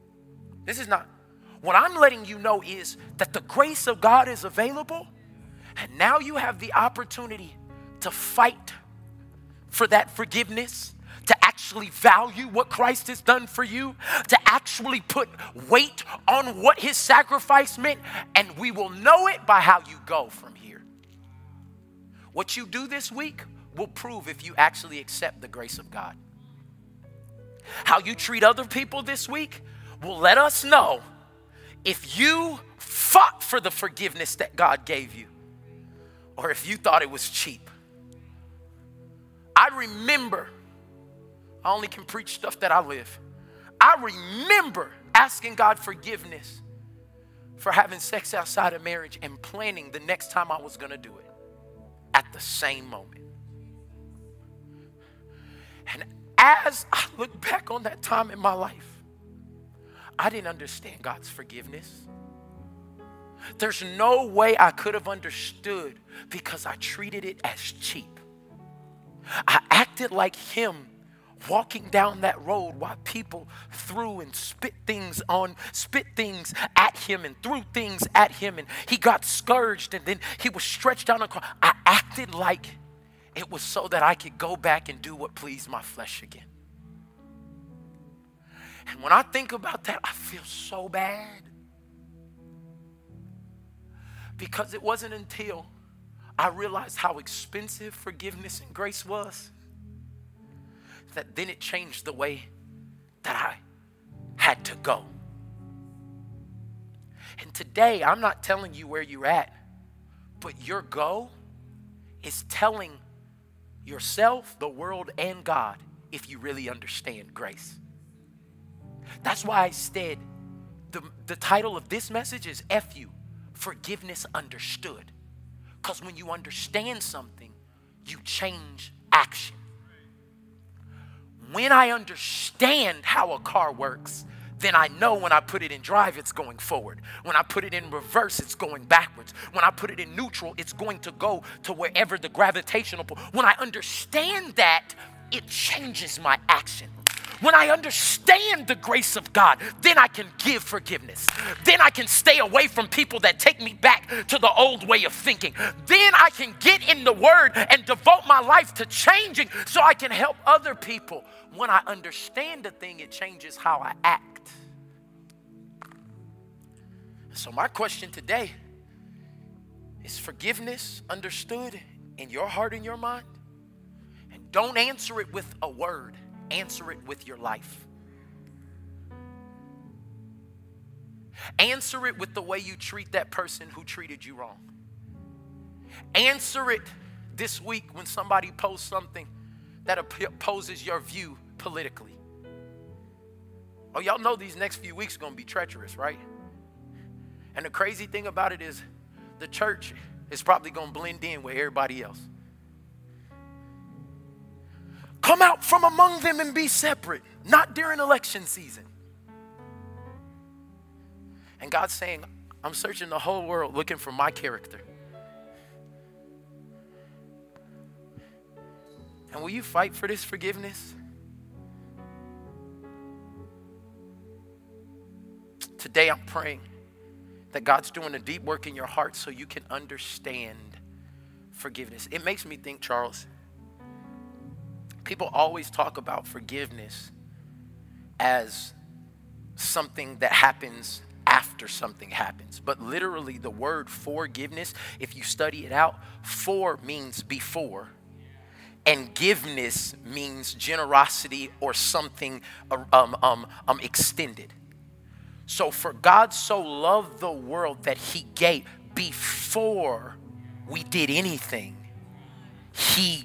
This is not. What I'm letting you know is that the grace of God is available, And now you have the opportunity to fight for that forgiveness, to actually value what Christ has done for you, to actually put weight on what his sacrifice meant, and we will know it by how you go from here. What you do this week will prove if you actually accept the grace of God. How you treat other people this week will let us know if you fought for the forgiveness that God gave you or if you thought it was cheap. I remember, I only can preach stuff that I live. I remember asking God forgiveness for having sex outside of marriage and planning the next time I was going to do it at the same moment. And as I look back on that time in my life, I didn't understand God's forgiveness. There's no way I could have understood because I treated it as cheap. I acted like him walking down that road while people threw and spit things at him and threw things at him, and he got scourged and then he was stretched on a cross. I acted like it was so that I could go back and do what pleased my flesh again. And when I think about that, I feel so bad. Because it wasn't until I realized how expensive forgiveness and grace was that then it changed the way that I had to go. And today, I'm not telling you where you're at, but your go is telling yourself, the world, and God if you really understand grace. That's why I said the title of this message is FU, Forgiveness Understood. Because when you understand something, you change action. When I understand how a car works, then I know when I put it in drive, it's going forward. When I put it in reverse, it's going backwards. When I put it in neutral, it's going to go to wherever the gravitational pull. When I understand that, it changes my action. When I understand the grace of God, then I can give forgiveness. Then I can stay away from people that take me back to the old way of thinking. Then I can get in the Word and devote my life to changing so I can help other people. When I understand a thing, it changes how I act. So my question today is forgiveness understood in your heart and your mind? And don't answer it with a word. Answer it with your life. Answer it with the way you treat that person who treated you wrong. Answer it this week when somebody posts something that opposes your view politically. Oh, y'all know these next few weeks are going to be treacherous, right? And the crazy thing about it is the church is probably going to blend in with everybody else. Come out from among them and be separate, not during election season. And God's saying, I'm searching the whole world looking for my character. And will you fight for this forgiveness? Today I'm praying that God's doing a deep work in your heart so you can understand forgiveness. It makes me think, Charles, people always talk about forgiveness as something that happens after something happens. But literally the word forgiveness, if you study it out, for means before. And giveness means generosity or something extended. So for God so loved the world that he gave before we did anything. He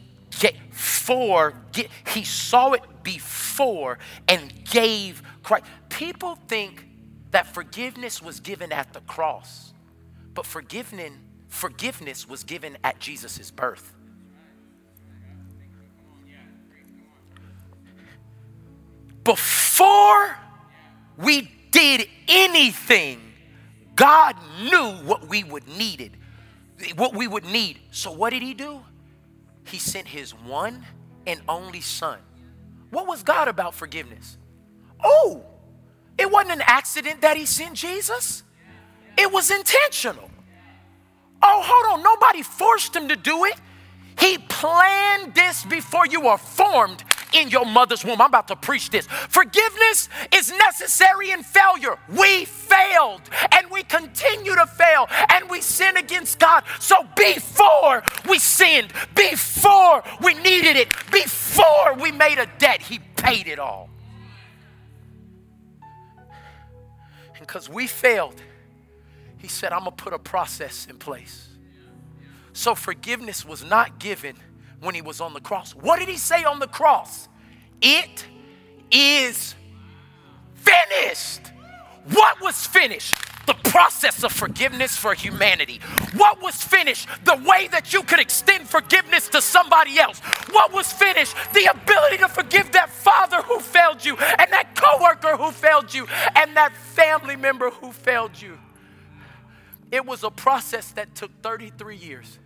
saw it before and gave Christ. People think that forgiveness was given at the cross, but forgiveness was given at Jesus' birth. Before we did anything, God knew what we would need. So what did he do? He sent his one and only son. What was God about forgiveness? Oh, it wasn't an accident that he sent Jesus. It was intentional. Oh, hold on. Nobody forced him to do it. He planned this before you were formed in your mother's womb. I'm about to preach this. Forgiveness is necessary in failure. We failed and we continue to fail and we sin against God. So before we sinned, before we needed it, before we made a debt, he paid it all. And because we failed, he said, I'm going to put a process in place. So forgiveness was not given when he was on the cross. What did he say on the cross? It is finished. What was finished? The process of forgiveness for humanity. What was finished? The way that you could extend forgiveness to somebody else. What was finished? The ability to forgive that father who failed you, and that coworker who failed you, and that family member who failed you. It was a process that took 33 years.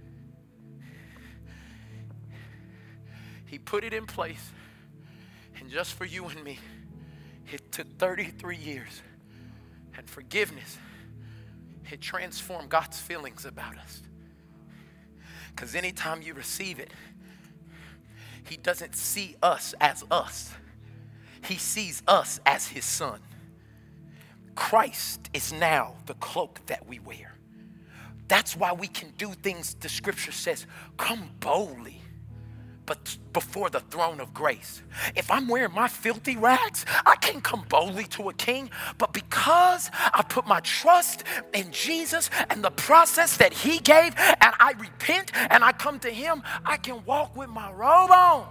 He put it in place. And just for you and me, it took 33 years. And forgiveness, it transformed God's feelings about us. Because anytime you receive it, he doesn't see us as us. He sees us as his son. Christ is now the cloak that we wear. That's why we can do things the scripture says, come boldly, but before the throne of grace. If I'm wearing my filthy rags, I can't come boldly to a king. But because I put my trust in Jesus and the process that he gave, and I repent and I come to him, I can walk with my robe on.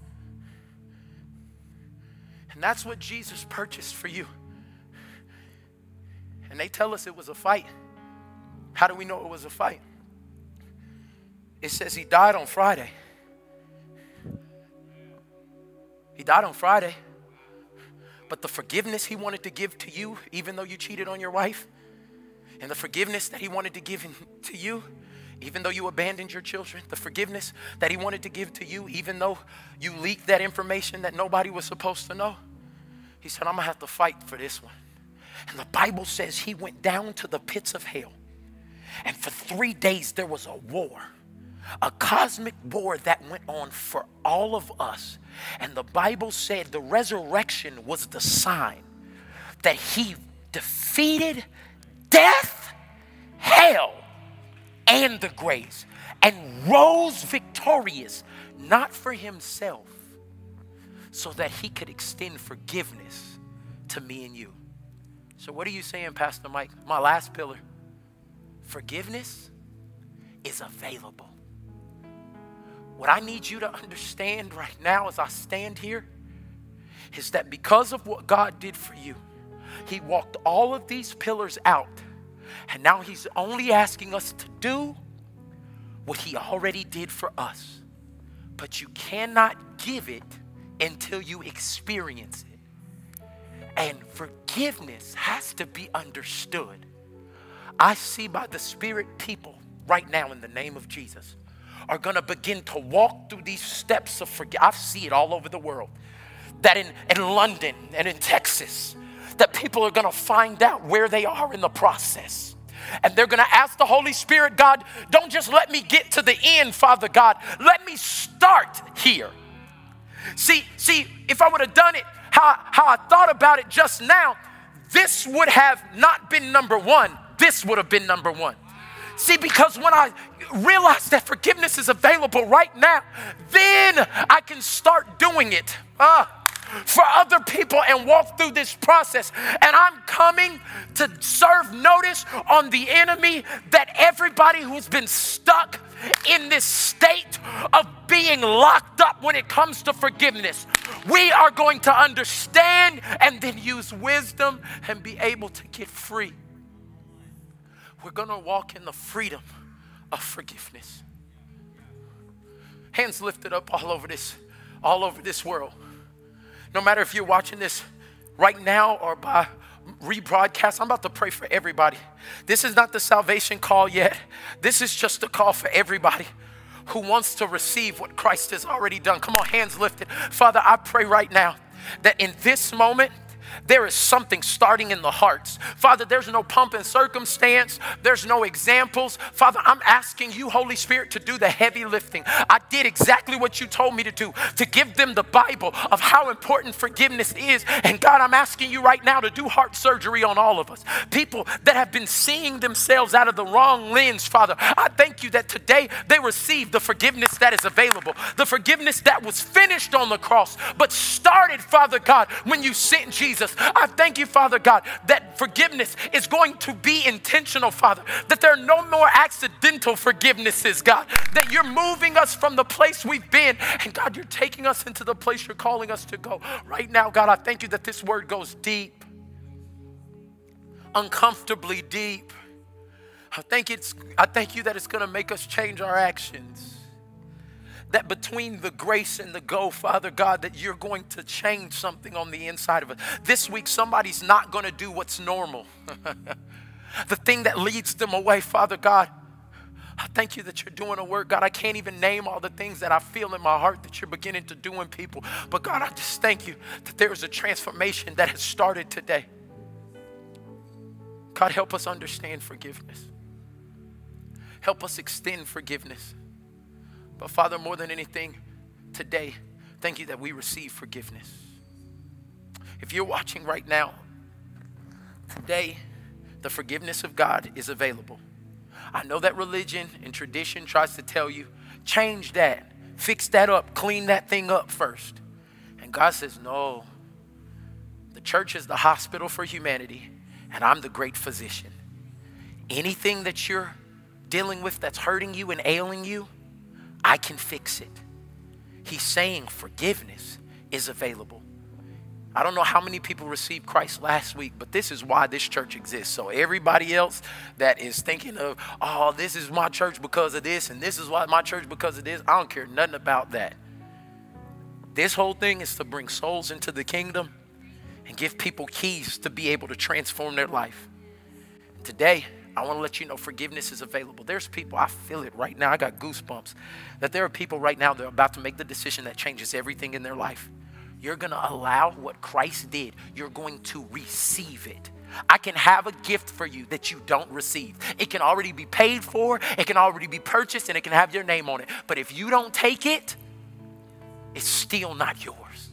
And that's what Jesus purchased for you. And they tell us it was a fight. How do we know it was a fight? It says he died on Friday. He died on Friday. But the forgiveness he wanted to give to you, even though you cheated on your wife, and the forgiveness that he wanted to give to you, even though you abandoned your children, the forgiveness that he wanted to give to you, even though you leaked that information that nobody was supposed to know, he said, I'm going to have to fight for this one. And the Bible says he went down to the pits of hell. And for 3 days there was a war, a cosmic war that went on for all of us. And the Bible said the resurrection was the sign that he defeated death, hell, and the grave, and rose victorious, not for himself, so that he could extend forgiveness to me and you. So what are you saying, Pastor Mike? My last pillar, forgiveness is available. What I need you to understand right now as I stand here is that because of what God did for you, he walked all of these pillars out, and now he's only asking us to do what he already did for us. But you cannot give it until you experience it. And forgiveness has to be understood. I see by the Spirit people right now in the name of Jesus are going to begin to walk through these steps of forgiveness. I see it all over the world. That in London and in Texas, that people are going to find out where they are in the process. And they're going to ask the Holy Spirit, God, don't just let me get to the end, Father God. Let me start here. See, if I would have done it how I thought about it just now, this would have not been number one. This would have been number one. See, because when I realize that forgiveness is available right now, then I can start doing it for other people and walk through this process. And I'm coming to serve notice on the enemy that everybody who's been stuck in this state of being locked up when it comes to forgiveness, we are going to understand and then use wisdom and be able to get free. We're going to walk in the freedom of forgiveness. Hands lifted up all over this world. No matter if you're watching this right now or by rebroadcast, I'm about to pray for everybody. This is not the salvation call yet. This is just a call for everybody who wants to receive what Christ has already done. Come on, hands lifted. Father, I pray right now that in this moment, There is something starting in the hearts. Father, there's no pomp and circumstance. There's no examples. Father, I'm asking you, Holy Spirit, to do the heavy lifting. I did exactly what you told me to do, to give them the Bible of how important forgiveness is. And God, I'm asking you right now to do heart surgery on all of us. People that have been seeing themselves out of the wrong lens, Father, I thank you that today they receive the forgiveness that is available, the forgiveness that was finished on the cross, but started, Father God, when you sent Jesus. I thank you, Father God, that forgiveness is going to be intentional, Father, that there are no more accidental forgivenesses, God, that you're moving us from the place we've been, and God, you're taking us into the place you're calling us to go. Right now, God, I thank you that this word goes deep, uncomfortably deep. I thank you that it's going to make us change our actions. That between the grace and the go, Father God, that you're going to change something on the inside of us. This week, somebody's not going to do what's normal. The thing that leads them away, Father God, I thank you that you're doing a work. God, I can't even name all the things that I feel in my heart that you're beginning to do in people. But God, I just thank you that there is a transformation that has started today. God, help us understand forgiveness. Help us extend forgiveness. But Father, more than anything, today, thank you that we receive forgiveness. If you're watching right now, today, the forgiveness of God is available. I know that religion and tradition tries to tell you, change that, fix that up, clean that thing up first. And God says, no, the church is the hospital for humanity, and I'm the great physician. Anything that you're dealing with that's hurting you and ailing you, I can fix it. He's saying forgiveness is available. I don't know how many people received Christ last week, but this is why this church exists. So everybody else that is thinking of, oh, this is my church because of this, and this is why my church because of this, I don't care nothing about that. This whole thing is to bring souls into the kingdom and give people keys to be able to transform their life. Today, I want to let you know forgiveness is available. There's people, I feel it right now. I got goosebumps. That there are people right now that are about to make the decision that changes everything in their life. You're going to allow what Christ did. You're going to receive it. I can have a gift for you that you don't receive. It can already be paid for. It can already be purchased, and it can have your name on it. But if you don't take it, it's still not yours.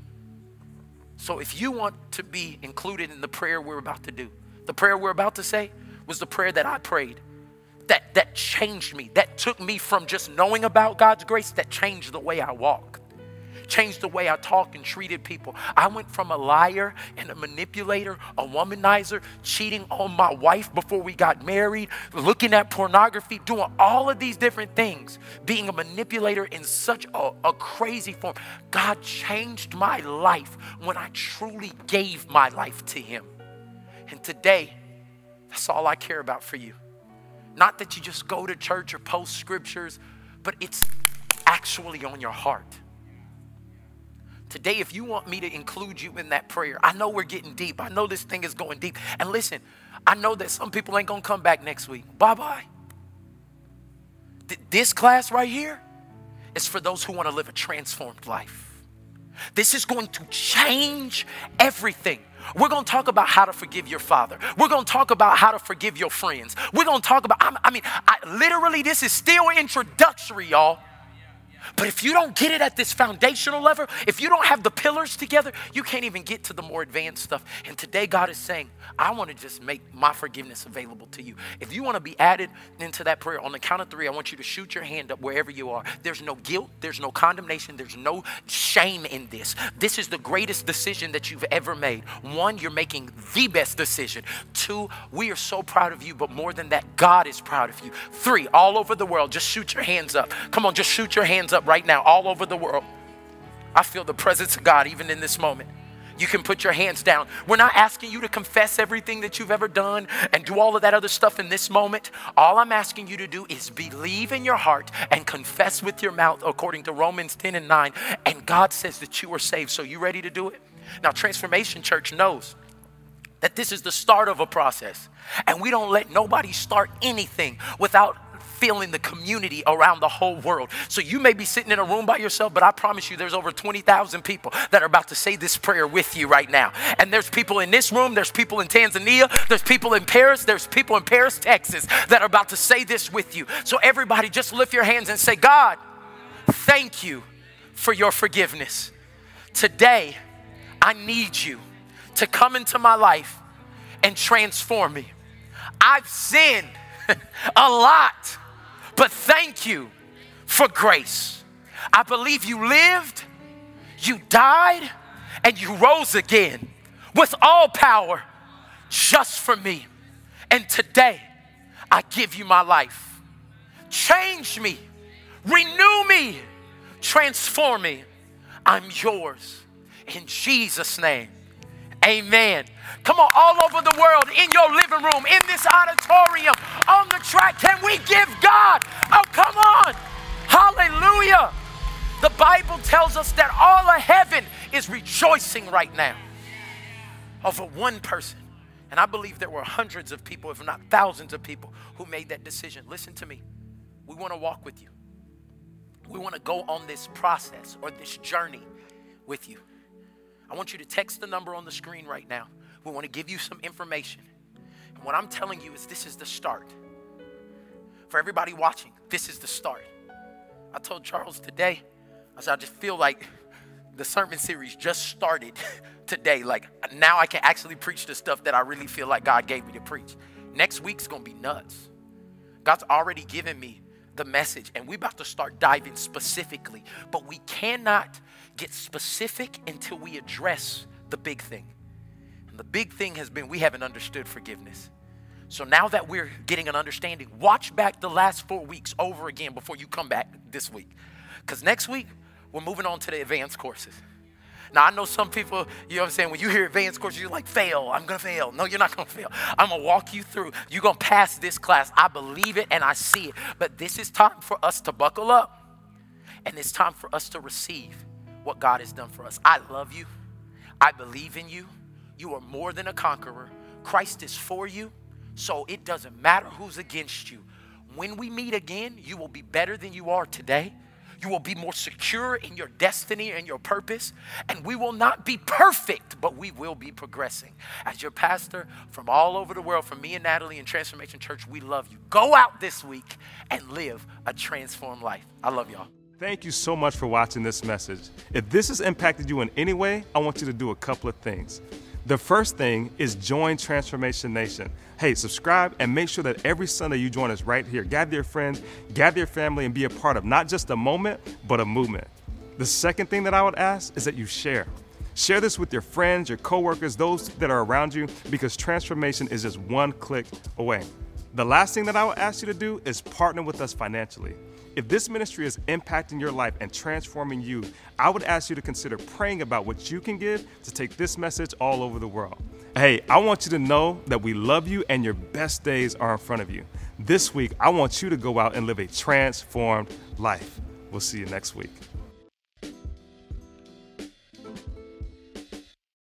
So if you want to be included in the prayer we're about to do, the prayer we're about to say was the prayer that I prayed, that changed me, that took me from just knowing about God's grace, that changed the way I walk, changed the way I talk and treated people. I went from a liar and a manipulator, a womanizer, cheating on my wife before we got married, looking at pornography, doing all of these different things, being a manipulator in such a crazy form. God changed my life when I truly gave my life to Him. And today, that's all I care about for you. Not that you just go to church or post scriptures, but it's actually on your heart. Today, if you want me to include you in that prayer, I know we're getting deep. I know this thing is going deep. And listen, I know that some people ain't going to come back next week. Bye-bye. This class right here is for those who want to live a transformed life. This is going to change everything. We're going to talk about how to forgive your father. We're going to talk about how to forgive your friends. We're going to talk about, literally, this is still introductory, y'all. But if you don't get it at this foundational level, if you don't have the pillars together, you can't even get to the more advanced stuff. And today God is saying, I want to just make my forgiveness available to you. If you want to be added into that prayer, on the count of 3, I want you to shoot your hand up wherever you are. There's no guilt. There's no condemnation. There's no shame in this. This is the greatest decision that you've ever made. 1, you're making the best decision. 2, we are so proud of you, but more than that, God is proud of you. 3, all over the world, just shoot your hands up. Come on, just shoot your hands up right now, all over the world. I feel the presence of God even in this moment. You can put your hands down. We're not asking you to confess everything that you've ever done and do all of that other stuff in this moment. All I'm asking you to do is believe in your heart and confess with your mouth according to Romans 10:9. And God says that you are saved. So you ready to do it? Now, Transformation Church knows that this is the start of a process. And we don't let nobody start anything without feeling the community around the whole world. So you may be sitting in a room by yourself, but I promise you there's over 20,000 people that are about to say this prayer with you right now. And there's people in this room, there's people in Tanzania, there's people in Paris, there's people in Paris, Texas that are about to say this with you. So everybody just lift your hands and say, God, thank you for your forgiveness. Today, I need you to come into my life and transform me. I've sinned a lot, but thank you for grace. I believe you lived, you died, and you rose again with all power just for me. And today, I give you my life. Change me, renew me, transform me. I'm yours. In Jesus' name, amen. Come on, all over the world, in your living room, in this auditorium, on the track, can we give God? Oh, come on. Hallelujah. The Bible tells us that all of heaven is rejoicing right now over one person. And I believe there were hundreds of people, if not thousands of people, who made that decision. Listen to me. We want to walk with you. We want to go on this process or this journey with you. I want you to text the number on the screen right now. We want to give you some information. And what I'm telling you is this is the start. For everybody watching, this is the start. I told Charles today, I said, I just feel like the sermon series just started today. Like now I can actually preach the stuff that I really feel like God gave me to preach. Next week's going to be nuts. God's already given me the message and we're about to start diving specifically, but we cannot get specific until we address the big thing. And the big thing has been we haven't understood forgiveness. So now that we're getting an understanding, watch back the last 4 weeks over again before you come back this week. Because next week, we're moving on to the advanced courses. Now, I know some people, you know what I'm saying, when you hear advanced courses, you're like, fail, I'm going to fail. No, you're not going to fail. I'm going to walk you through. You're going to pass this class. I believe it and I see it. But this is time for us to buckle up. And it's time for us to receive what God has done for us. I love you. I believe in you. You are more than a conqueror. Christ is for you. So it doesn't matter who's against you. When we meet again, you will be better than you are today. You will be more secure in your destiny and your purpose. And we will not be perfect, but we will be progressing. As your pastor from all over the world, from me and Natalie in Transformation Church, we love you. Go out this week and live a transformed life. I love y'all. Thank you so much for watching this message. If this has impacted you in any way, I want you to do a couple of things. The first thing is join Transformation Nation. Hey, subscribe and make sure that every Sunday you join us right here. Gather your friends, gather your family, and be a part of not just a moment, but a movement. The second thing that I would ask is that you share. Share this with your friends, your coworkers, those that are around you, because transformation is just one click away. The last thing that I would ask you to do is partner with us financially. If this ministry is impacting your life and transforming you, I would ask you to consider praying about what you can give to take this message all over the world. Hey, I want you to know that we love you and your best days are in front of you. This week, I want you to go out and live a transformed life. We'll see you next week.